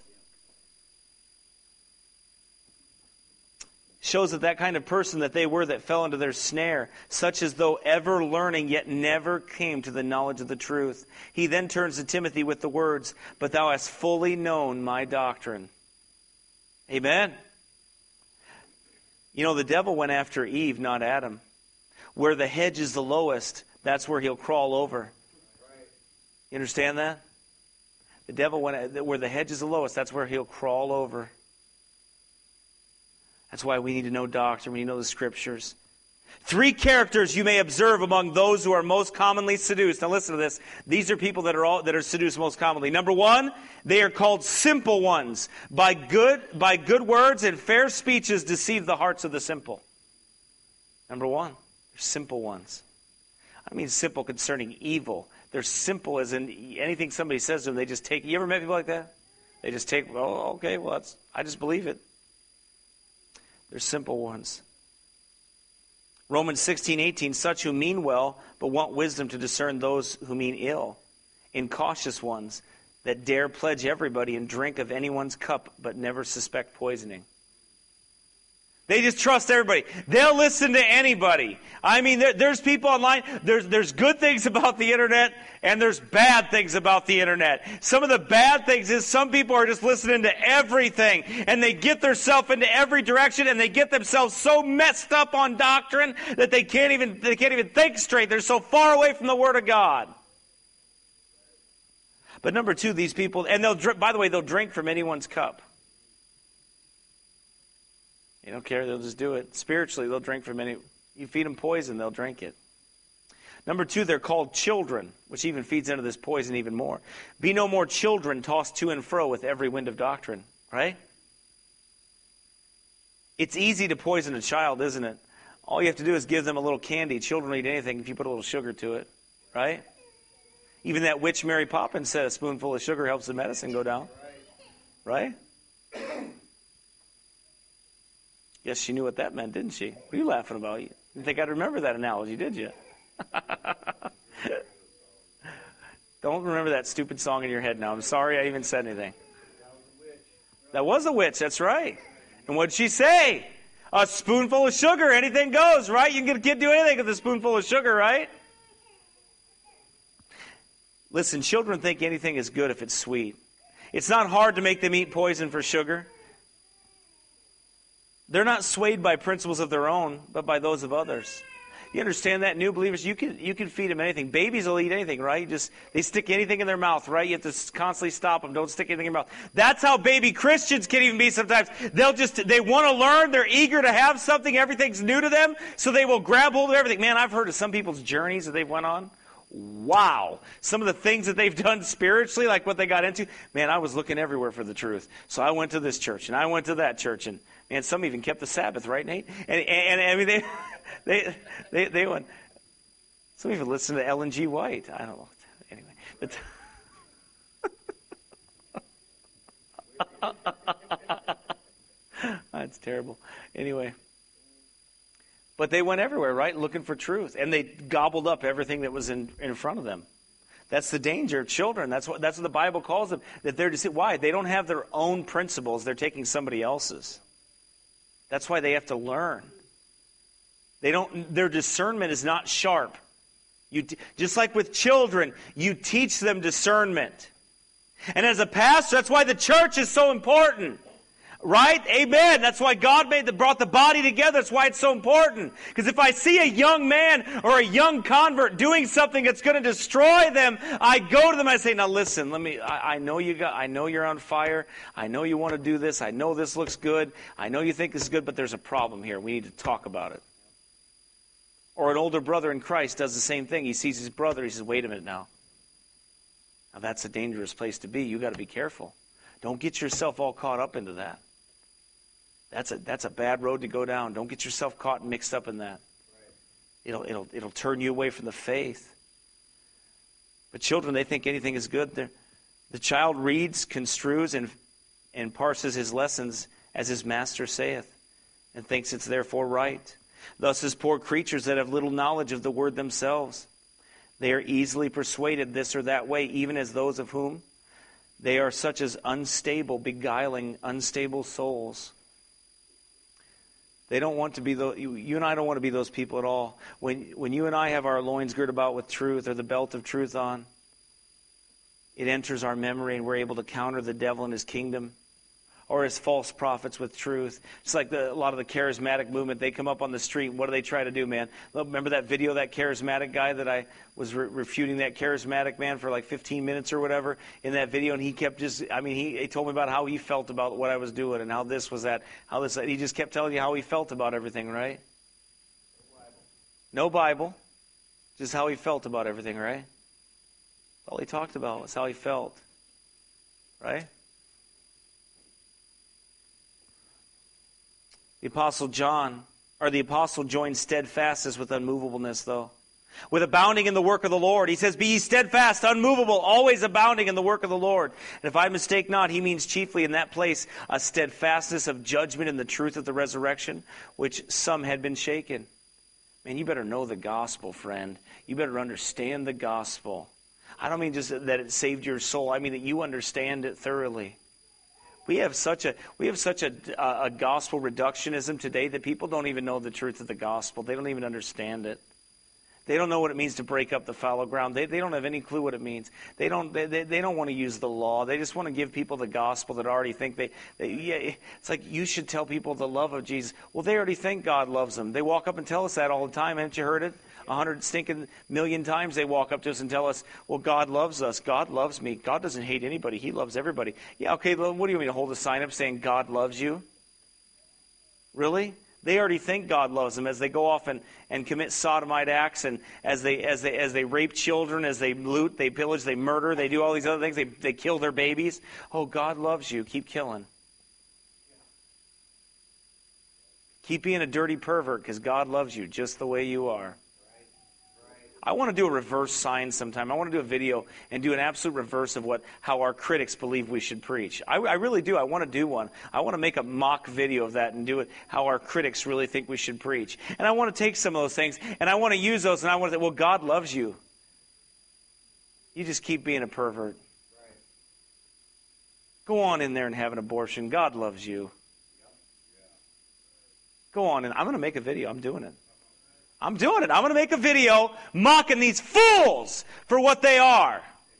Shows that that kind of person that they were that fell into their snare, such as though ever learning yet never came to the knowledge of the truth. He then turns to Timothy with the words, but thou hast fully known my doctrine. Amen. You know, the devil went after Eve, not Adam. Where the hedge is the lowest, that's where he'll crawl over. You understand that? The devil went where the hedge is the lowest, that's where he'll crawl over. That's why we need to know doctrine, we need to know the Scriptures. Three characters you may observe among those who are most commonly seduced. Now listen to this. These are people that are all, that are seduced most commonly. Number one, they are called simple ones. By good, by good words and fair speeches deceive the hearts of the simple. Number one, they're simple ones. I don't mean simple concerning evil. They're simple as in anything somebody says to them, they just take it. You ever met people like that? They just take, oh, okay, well, that's, I just believe it. They're simple ones. Romans sixteen eighteen, such who mean well, but want wisdom to discern those who mean ill. Incautious ones that dare pledge everybody and drink of anyone's cup, but never suspect poisoning. They just trust everybody. They'll listen to anybody. I mean, there, there's people online. There's, there's good things about the internet, and there's bad things about the internet. Some of the bad things is some people are just listening to everything, and they get themselves into every direction, and they get themselves so messed up on doctrine that they can't even they can't even think straight. They're so far away from the Word of God. But number two, these people, and they'll drink, by the way, they'll drink from anyone's cup. They don't care, they'll just do it. Spiritually, they'll drink from any, you feed them poison, they'll drink it. Number two, they're called children, which even feeds into this poison even more. Be no more children tossed to and fro with every wind of doctrine, right? It's easy to poison a child, isn't it? All you have to do is give them a little candy. Children will eat anything if you put a little sugar to it, right? Even that witch Mary Poppins said a spoonful of sugar helps the medicine go down, right? Yes, she knew what that meant, didn't she? What are you laughing about? You didn't think I'd remember that analogy, did you? Don't remember that stupid song in your head now. I'm sorry I even said anything. That was a witch, that's right. And what'd she say? A spoonful of sugar, anything goes, right? You can get a kid do anything with a spoonful of sugar, right? Listen, children think anything is good if it's sweet. It's not hard to make them eat poison for sugar. They're not swayed by principles of their own, but by those of others. You understand that? New believers, you can you can feed them anything. Babies will eat anything, right? Just they stick anything in their mouth, right? You have to constantly stop them. Don't stick anything in your mouth. That's how baby Christians can even be sometimes. They'll just they want to learn. They're eager to have something. Everything's new to them, so they will grab hold of everything. Man, I've heard of some people's journeys that they've went on. Wow. Some of the things that they've done spiritually, like what they got into. Man, I was looking everywhere for the truth. So I went to this church, and I went to that church, and man, some even kept the Sabbath, right, Nate? And, and, and I mean, they, they, they, they went. Some even listened to Ellen G. White. I don't know. Anyway, but that's terrible. Anyway. But they went everywhere, right, looking for truth. And they gobbled up everything that was in, in front of them. That's the danger of children. That's what, that's what the Bible calls them. That they're just, why? They don't have their own principles. They're taking somebody else's. That's why they have to learn. They don't. Their discernment is not sharp. You t- just like with children, you teach them discernment. And as a pastor, that's why the church is so important. Right? Amen. That's why God made the, brought the body together. That's why it's so important. Because if I see a young man or a young convert doing something that's going to destroy them, I go to them and I say, now listen, let me, I, I know you got, I know you're on fire. I know you want to do this. I know this looks good. I know you think this is good, but there's a problem here. We need to talk about it. Or an older brother in Christ does the same thing. He sees his brother. He says, wait a minute now. Now that's a dangerous place to be. You got to be careful. Don't get yourself all caught up into that. That's a that's a bad road to go down. Don't get yourself caught and mixed up in that. It'll it'll it'll turn you away from the faith. But children, they think anything is good. They're, the child reads, construes, and and parses his lessons as his master saith, and thinks it's therefore right. Thus, as poor creatures that have little knowledge of the word themselves, they are easily persuaded this or that way, even as those of whom they are such as unstable, beguiling, unstable souls. They don't want to be those, you and I don't want to be those people at all. When when you and I have our loins girt about with truth or the belt of truth on, it enters our memory and we're able to counter the devil and his kingdom or his false prophets with truth. It's like the, a lot of the charismatic movement. They come up on the street. What do they try to do, man? Remember that video of that charismatic guy that I was re- refuting that charismatic man for like fifteen minutes or whatever in that video? And he kept just, I mean, he, he told me about how he felt about what I was doing and how this was that, how this, he just kept telling you how he felt about everything, right? No Bible. Just how he felt about everything, right? All he talked about was how he felt, right? The Apostle John, or the Apostle joined steadfastness with unmovableness, though. with abounding in the work of the Lord. He says, be ye steadfast, unmovable, always abounding in the work of the Lord. And if I mistake not, he means chiefly in that place a steadfastness of judgment in the truth of the resurrection, which some had been shaken. Man, you better know the gospel, friend. You better understand the gospel. I don't mean just that it saved your soul. I mean that you understand it thoroughly. We have such a we have such a, a, a gospel reductionism today that people don't even know the truth of the gospel. They don't even understand it. They don't know what it means to break up the fallow ground. They they don't have any clue what it means. They don't they, they, they don't want to use the law. They just want to give people the gospel that already think they, they yeah, it's like you should tell people the love of Jesus. Well, they already think God loves them. They walk up and tell us that all the time. Haven't you heard it? A hundred stinking million times they walk up to us and tell us, well, God loves us. God loves me. God doesn't hate anybody. He loves everybody. Yeah, okay, well, what do you mean to hold a sign up saying God loves you? Really? They already think God loves them as they go off and, and commit sodomite acts, and as they as they as they rape children, as they loot, they pillage, they murder, they do all these other things. They they kill their babies. Oh, God loves you. Keep killing. Keep being a dirty pervert because God loves you just the way you are. I want to do a reverse sign sometime. I want to do a video and do an absolute reverse of what how our critics believe we should preach. I, I really do. I want to do one. I want to make a mock video of that and do it how our critics really think we should preach. And I want to take some of those things and I want to use those and I want to say, well, God loves you. You just keep being a pervert. Go on in there and have an abortion. God loves you. Go on in. I'm going to make a video. I'm doing it. I'm doing it. I'm going to make a video mocking these fools for what they are.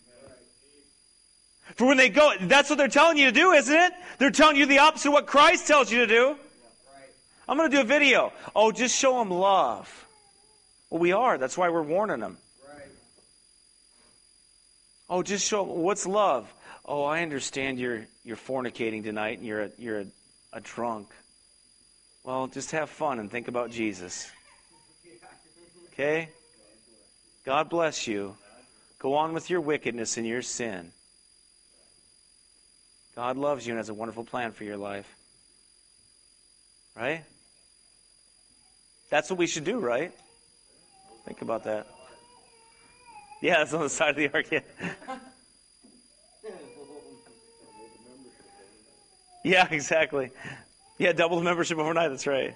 For when they go, that's what they're telling you to do, isn't it? They're telling you the opposite of what Christ tells you to do. I'm going to do a video. Oh, just show them love. Well, we are. That's why we're warning them. Oh, just show them. What's love? Oh, I understand you're you're fornicating tonight and you're a, you're a, a drunk. Well, just have fun and think about Jesus. Okay? God bless you. Go on with your wickedness and your sin. God loves you and has a wonderful plan for your life. Right? That's what we should do, right? Think about that. Yeah, that's on the side of the ark. Yeah, yeah, exactly. Yeah, double the membership overnight. That's right.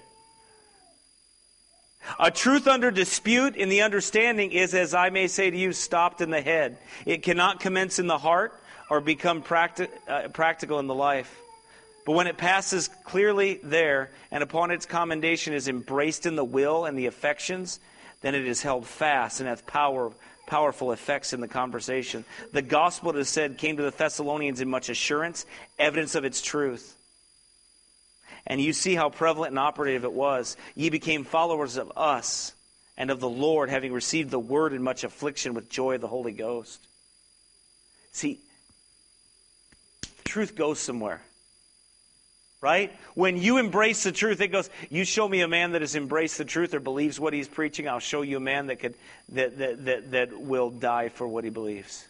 A truth under dispute in the understanding is, as I may say to you, stopped in the head. It cannot commence in the heart or become practi- uh, practical in the life. But when it passes clearly there, and upon its commendation is embraced in the will and the affections, then it is held fast and hath power, powerful effects in the conversation. The gospel, it is said, came to the Thessalonians in much assurance, evidence of its truth. And you see how prevalent and operative it was. Ye became followers of us and of the Lord, having received the word in much affliction with joy of the Holy Ghost. See, truth goes somewhere. Right? When you embrace the truth, it goes, you show me a man that has embraced the truth or believes what he's preaching, I'll show you a man that could that that that, that will die for what he believes.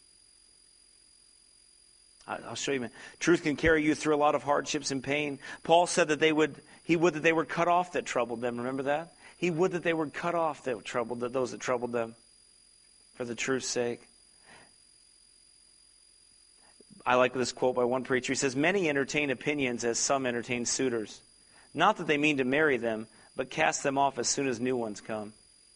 I'll show you, man. Truth can carry you through a lot of hardships and pain. Paul said that they would, he would that they were cut off that troubled them. Remember that? He would that they were cut off that troubled, that those that troubled them for the truth's sake. I like this quote by one preacher. He says, many entertain opinions as some entertain suitors. Not that they mean to marry them, but cast them off as soon as new ones come.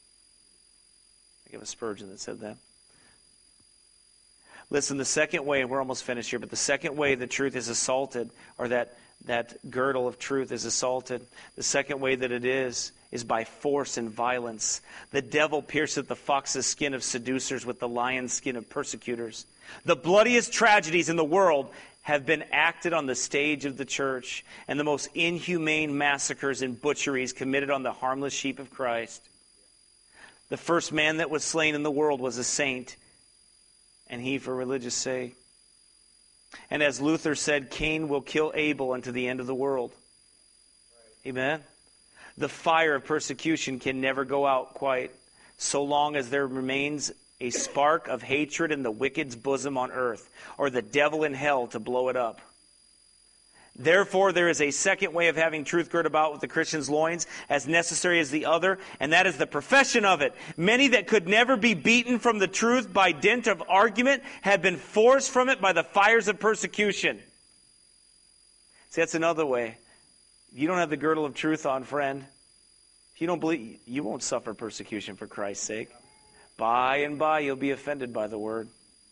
I think it was Spurgeon that said that. Listen, the second way, and we're almost finished here, but the second way the truth is assaulted, or that, that girdle of truth is assaulted, the second way that it is, is by force and violence. The devil pierceth the fox's skin of seducers with the lion's skin of persecutors. The bloodiest tragedies in the world have been acted on the stage of the church, and the most inhumane massacres and butcheries committed on the harmless sheep of Christ. The first man that was slain in the world was a saint, and he for religious sake. And as Luther said, Cain will kill Abel unto the end of the world. Amen? The fire of persecution can never go out quite, so long as there remains a spark of hatred in the wicked's bosom on earth, or the devil in hell to blow it up. Therefore, there is a second way of having truth girt about with the Christian's loins, as necessary as the other, and that is the profession of it. Many that could never be beaten from the truth by dint of argument have been forced from it by the fires of persecution. See, that's another way. If you don't have the girdle of truth on, friend, if you don't believe, you won't suffer persecution for Christ's sake. By and by, you'll be offended by the word.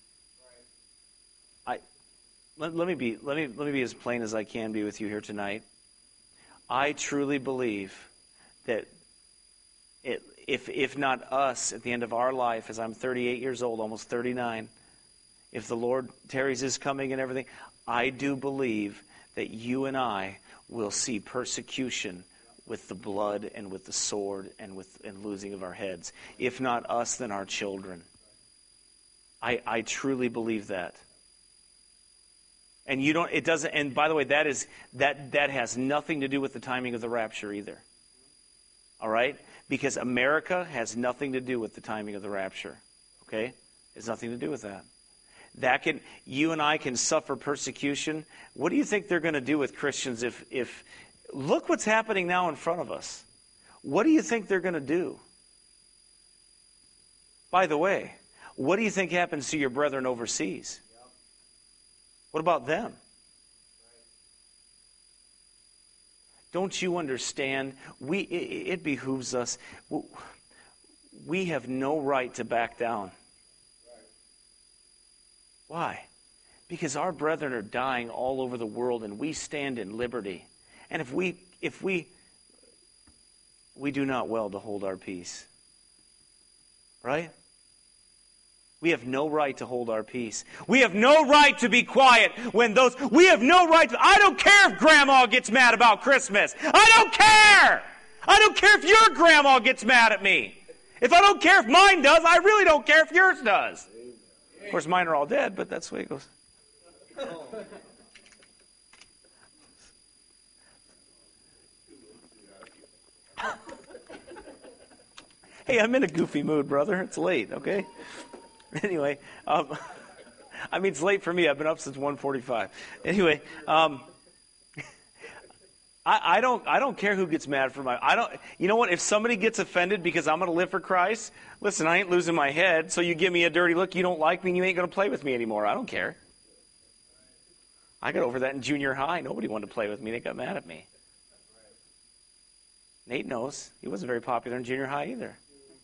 I let, let me be let me let me be as plain as I can be with you here tonight. I truly believe that it, if if not us at the end of our life, as I'm thirty-eight years old, almost thirty-nine, if the Lord tarries His coming and everything, I do believe that you and I will see persecution with the blood and with the sword and with and losing of our heads. If not us, then our children. I I truly believe that. And you don't it doesn't and by the way, that is that that has nothing to do with the timing of the rapture either. All right? Because America has nothing to do with the timing of the rapture. Okay? It has nothing to do with that. That can you and I can suffer persecution. What do you think they're going to do with Christians if if look what's happening now in front of us. What do you think they're going to do? By the way, what do you think happens to your brethren overseas? What about them? Don't you understand? We it, it behooves us. We have no right to back down. Why? Because our brethren are dying all over the world, and we stand in liberty. And if we if we we do not well to hold our peace. Right? We have no right to hold our peace. We have no right to be quiet when those we have no right to I don't care if grandma gets mad about Christmas. I don't care. I don't care if your grandma gets mad at me. If I don't care if mine does, I really don't care if yours does. Of course, mine are all dead, but that's the way it goes. Hey, I'm in a goofy mood, brother. It's late, okay? Anyway, um, I mean, it's late for me. I've been up since one forty-five. Anyway, um, I, I don't. I don't care who gets mad for my. I don't. You know what? If somebody gets offended because I'm going to live for Christ, listen. I ain't losing my head. So you give me a dirty look. You don't like me, and you ain't going to play with me anymore. I don't care. I got over that in junior high. Nobody wanted to play with me. They got mad at me. Nate knows. He wasn't very popular in junior high either.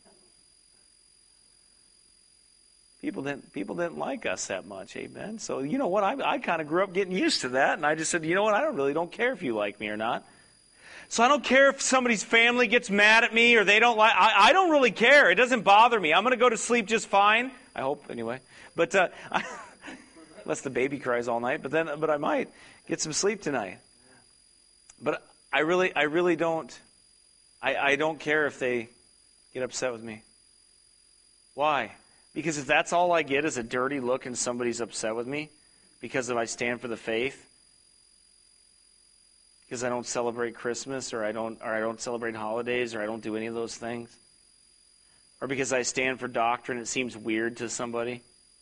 People didn't people didn't like us that much, amen. So you know what? I I kind of grew up getting used to that, and I just said, you know what? I don't really don't care if you like me or not. So I don't care if somebody's family gets mad at me or they don't like. I, I don't really care. It doesn't bother me. I'm going to go to sleep just fine. I hope anyway. But uh, I, unless the baby cries all night, but then but I might get some sleep tonight. But I really I really don't. I I don't care if they get upset with me. Why? Because if that's all I get is a dirty look and somebody's upset with me because if I stand for the faith, because I don't celebrate Christmas or I don't or I don't celebrate holidays or I don't do any of those things, or because I stand for doctrine, it seems weird to somebody,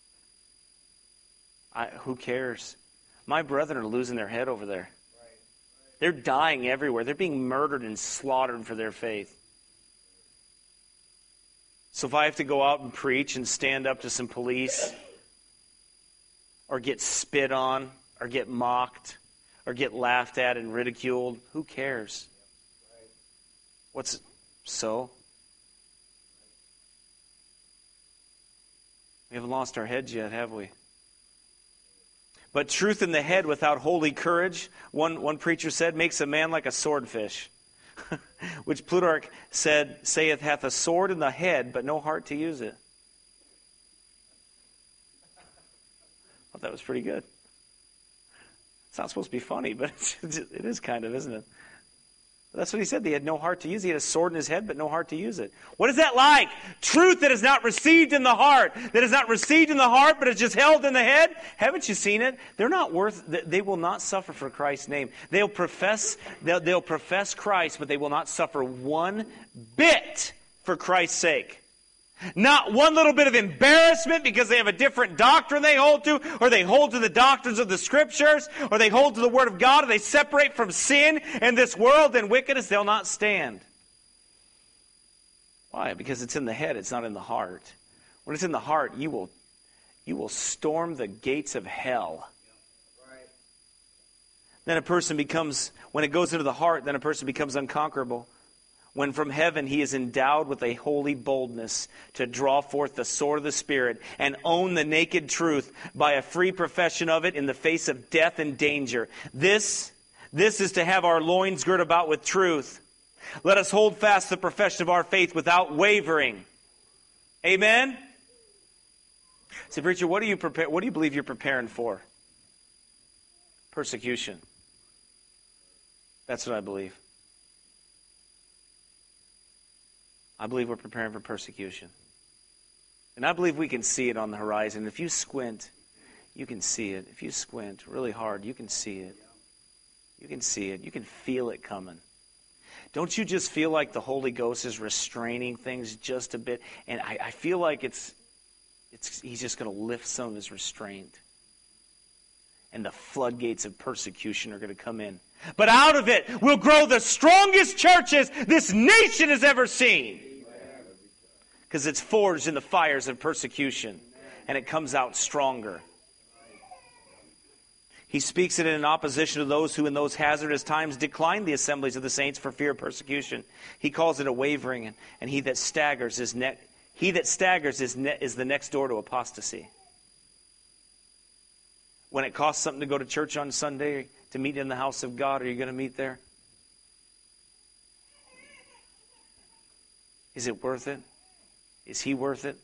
I, who cares? My brethren are losing their head over there. They're dying everywhere. They're being murdered and slaughtered for their faith. So if I have to go out and preach and stand up to some police or get spit on or get mocked or get laughed at and ridiculed, who cares? What's so? We haven't lost our heads yet, have we? But truth in the head without holy courage, one, one preacher said, makes a man like a swordfish. Which Plutarch said, saith, hath a sword in the head, but no heart to use it. I thought that was pretty good. It's not supposed to be funny, but it's, it is kind of, isn't it? That's what he said. He had no heart to use it. He had a sword in his head, but no heart to use it. What is that like? Truth that is not received in the heart. That is not received in the heart, but is just held in the head. Haven't you seen it? They're not worth, they will not suffer for Christ's name. They'll profess, they'll, they'll profess Christ, but they will not suffer one bit for Christ's sake. Not one little bit of embarrassment because they have a different doctrine they hold to, or they hold to the doctrines of the Scriptures, or they hold to the Word of God, or they separate from sin and this world and wickedness. They'll not stand. Why? Because it's in the head, it's not in the heart. When it's in the heart, you will, you will storm the gates of hell. Right. Then a person becomes, when it goes into the heart, then a person becomes unconquerable. When from heaven he is endowed with a holy boldness to draw forth the sword of the Spirit and own the naked truth by a free profession of it in the face of death and danger. This, this is to have our loins girt about with truth. Let us hold fast the profession of our faith without wavering. Amen? Say, preacher, what do you prepare? What do you believe you're preparing for? Persecution. That's what I believe. I believe we're preparing for persecution. And I believe we can see it on the horizon. If you squint, you can see it. If you squint really hard, you can see it. You can see it. You can feel it coming. Don't you just feel like the Holy Ghost is restraining things just a bit? And I, I feel like it's, it's He's just going to lift some of His restraint. And the floodgates of persecution are going to come in. But out of it will grow the strongest churches this nation has ever seen. Because it's forged in the fires of persecution. And it comes out stronger. He speaks it in opposition to those who in those hazardous times decline the assemblies of the saints for fear of persecution. He calls it a wavering. And, and he that staggers is ne- he that staggers is, ne- is the next door to apostasy. When it costs something to go to church on Sunday, to meet in the house of God, are you going to meet there? Is it worth it? Is he worth it?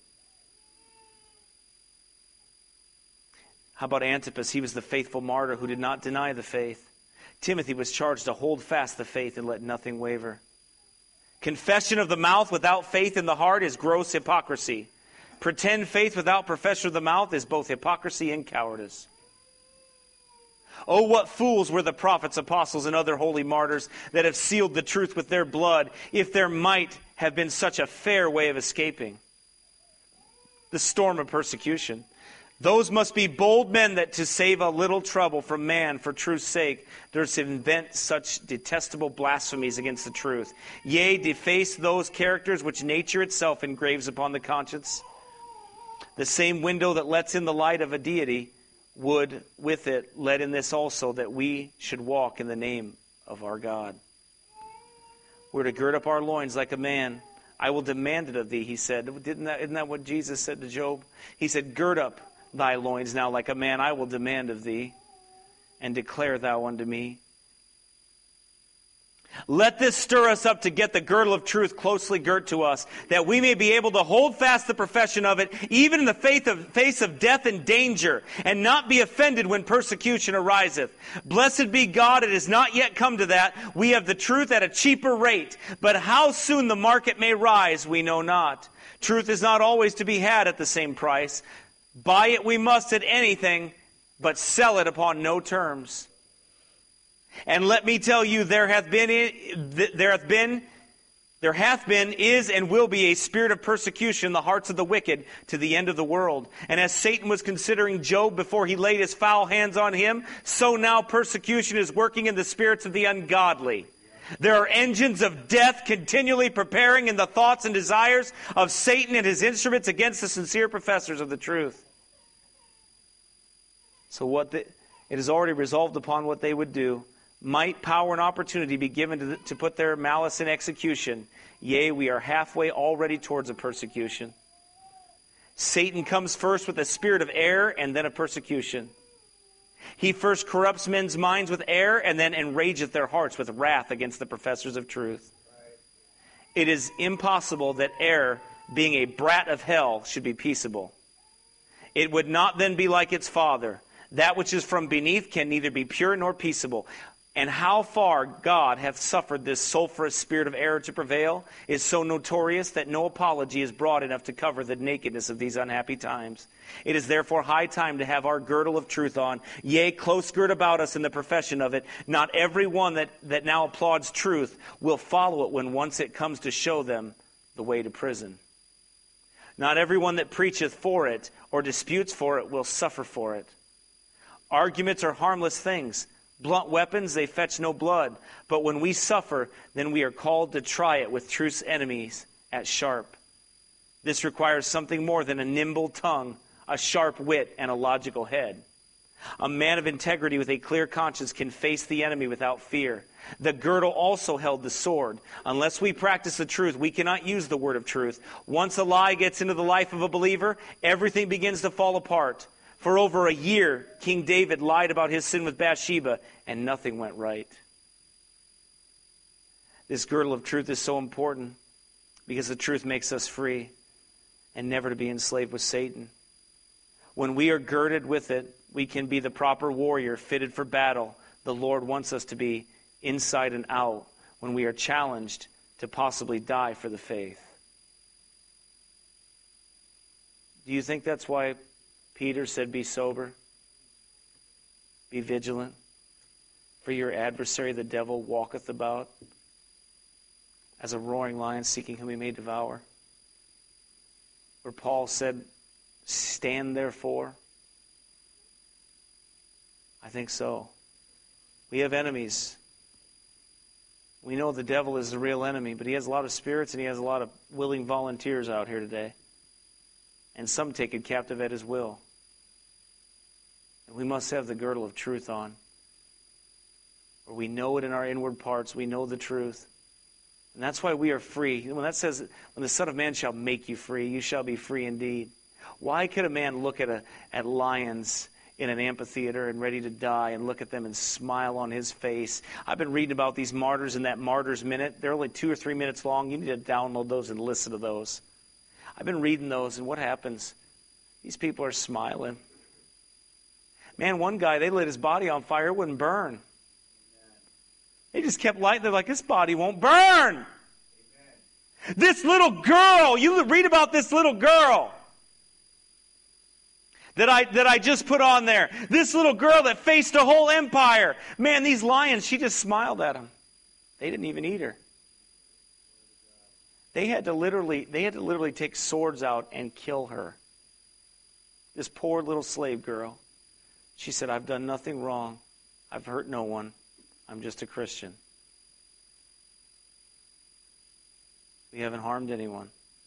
How about Antipas? He was the faithful martyr who did not deny the faith. Timothy was charged to hold fast the faith and let nothing waver. Confession of the mouth without faith in the heart is gross hypocrisy. Pretend faith without profession of the mouth is both hypocrisy and cowardice. Oh, what fools were the prophets, apostles, and other holy martyrs that have sealed the truth with their blood, if there might have been such a fair way of escaping the storm of persecution. Those must be bold men that to save a little trouble from man for truth's sake, durst invent such detestable blasphemies against the truth. Yea, deface those characters which nature itself engraves upon the conscience. The same window that lets in the light of a deity would with it let in this also, that we should walk in the name of our God. We're to gird up our loins like a man. I will demand it of thee, he said. Didn't that, isn't that what Jesus said to Job? He said, gird up thy loins now like a man. I will demand of thee, and declare thou unto me. Let this stir us up to get the girdle of truth closely girt to us, that we may be able to hold fast the profession of it, even in the faith of, face of death and danger, and not be offended when persecution ariseth. Blessed be God, it has not yet come to that. We have the truth at a cheaper rate, but how soon the market may rise, we know not. Truth is not always to be had at the same price. Buy it we must at anything, but sell it upon no terms. And let me tell you, there hath been, there hath been, there hath been, is, and will be a spirit of persecution in the hearts of the wicked to the end of the world. And as Satan was considering Job before he laid his foul hands on him, so now persecution is working in the spirits of the ungodly. There are engines of death continually preparing in the thoughts and desires of Satan and his instruments against the sincere professors of the truth. So what the, it is already resolved upon what they would do. Might, power, and opportunity be given to, the, to put their malice in execution. Yea, we are halfway already towards a persecution. Satan comes first with a spirit of error and then a persecution. He first corrupts men's minds with error and then enrageth their hearts with wrath against the professors of truth. It is impossible that error, being a brat of hell, should be peaceable. It would not then be like its father. That which is from beneath can neither be pure nor peaceable. And how far God hath suffered this sulphurous spirit of error to prevail is so notorious that no apology is broad enough to cover the nakedness of these unhappy times. It is therefore high time to have our girdle of truth on, yea, close girt about us in the profession of it. Not every one that, that now applauds truth will follow it when once it comes to show them the way to prison. Not everyone that preacheth for it or disputes for it will suffer for it. Arguments are harmless things. Blunt weapons, they fetch no blood. But when we suffer, then we are called to try it with truth's enemies at sharp. This requires something more than a nimble tongue, a sharp wit, and a logical head. A man of integrity with a clear conscience can face the enemy without fear. The girdle also held the sword. Unless we practice the truth, we cannot use the word of truth. Once a lie gets into the life of a believer, everything begins to fall apart. For over a year, King David lied about his sin with Bathsheba, and nothing went right. This girdle of truth is so important because the truth makes us free and never to be enslaved with Satan. When we are girded with it, we can be the proper warrior fitted for battle. The Lord wants us to be inside and out when we are challenged to possibly die for the faith. Do you think that's why Peter said, be sober, be vigilant, for your adversary the devil walketh about as a roaring lion seeking whom he may devour? Where Paul said, stand therefore. I think so. We have enemies. We know the devil is the real enemy, but he has a lot of spirits and he has a lot of willing volunteers out here today. And some take it captive at his will. And we must have the girdle of truth on. Where we know it in our inward parts, we know the truth. And that's why we are free. When that says, when the Son of Man shall make you free, you shall be free indeed. Why could a man look at a at lions in an amphitheater and ready to die and look at them and smile on his face? I've been reading about these martyrs in that Martyr's Minute. They're only two or three minutes long. You need to download those and listen to those. I've been reading those, and what happens? These people are smiling. Man, one guy, they lit his body on fire. It wouldn't burn. They just kept lighting. They're like, this body won't burn. Amen. This little girl, you read about this little girl that I that I just put on there. This little girl that faced a whole empire. Man, these lions, she just smiled at them. They didn't even eat her. They had to literally, they had to literally take swords out and kill her. This poor little slave girl. She said, I've done nothing wrong. I've hurt no one. I'm just a Christian. We haven't harmed anyone.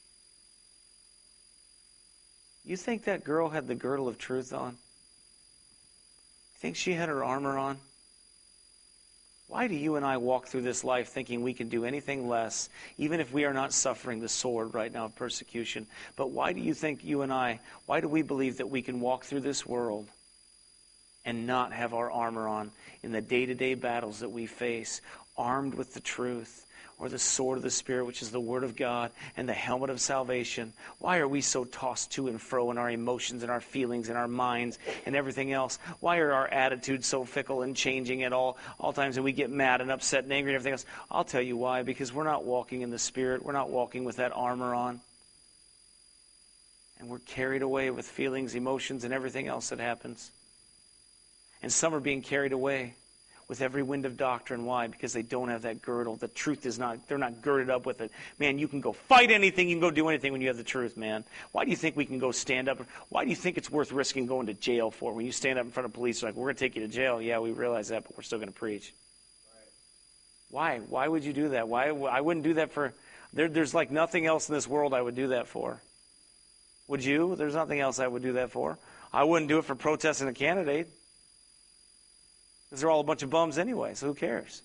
You think that girl had the girdle of truth on? You think she had her armor on? Why do you and I walk through this life thinking we can do anything less, even if we are not suffering the sword right now of persecution? But why do you think you and I, why do we believe that we can walk through this world and not have our armor on in the day-to-day battles that we face, armed with the truth, or the sword of the Spirit, which is the Word of God, and the helmet of salvation? Why are we so tossed to and fro in our emotions and our feelings and our minds and everything else? Why are our attitudes so fickle and changing at all, all times, and we get mad and upset and angry and everything else? I'll tell you why. Because we're not walking in the Spirit. We're not walking with that armor on. And we're carried away with feelings, emotions, and everything else that happens. And some are being carried away with every wind of doctrine. Why? Because they don't have that girdle. The truth is not, they're not girded up with it. Man, you can go fight anything, you can go do anything when you have the truth, man. Why do you think we can go stand up? Why do you think it's worth risking going to jail for? When you stand up in front of police, like, we're going to take you to jail. Yeah, we realize that, but we're still going to preach. Right. Why? Why would you do that? Why? I wouldn't do that for, there, there's like nothing else in this world I would do that for. Would you? There's nothing else I would do that for. I wouldn't do it for protesting a candidate. Because they're all a bunch of bums anyway, so who cares?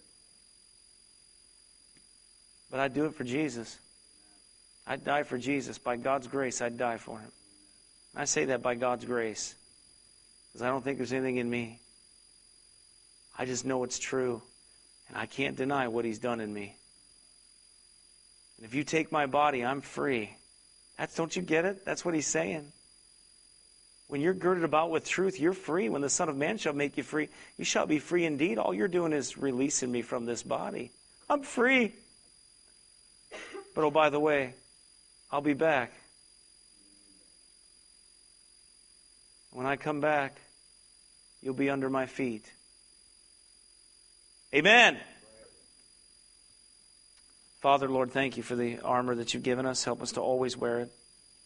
But I'd do it for Jesus. I'd die for Jesus. By God's grace, I'd die for him. I say that by God's grace, because I don't think there's anything in me. I just know it's true, and I can't deny what he's done in me. And if you take my body, I'm free. That's, don't you get it? That's what he's saying. When you're girded about with truth, you're free. When the Son of Man shall make you free, you shall be free indeed. All you're doing is releasing me from this body. I'm free. But oh, by the way, I'll be back. When I come back, you'll be under my feet. Amen. Father, Lord, thank you for the armor that you've given us. Help us to always wear it.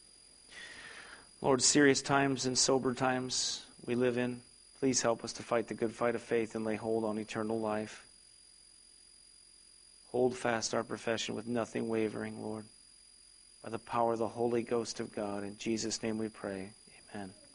Lord, serious times and sober times we live in. Please help us to fight the good fight of faith and lay hold on eternal life. Hold fast our profession with nothing wavering, Lord, by the power of the Holy Ghost of God. In Jesus' name we pray. Amen.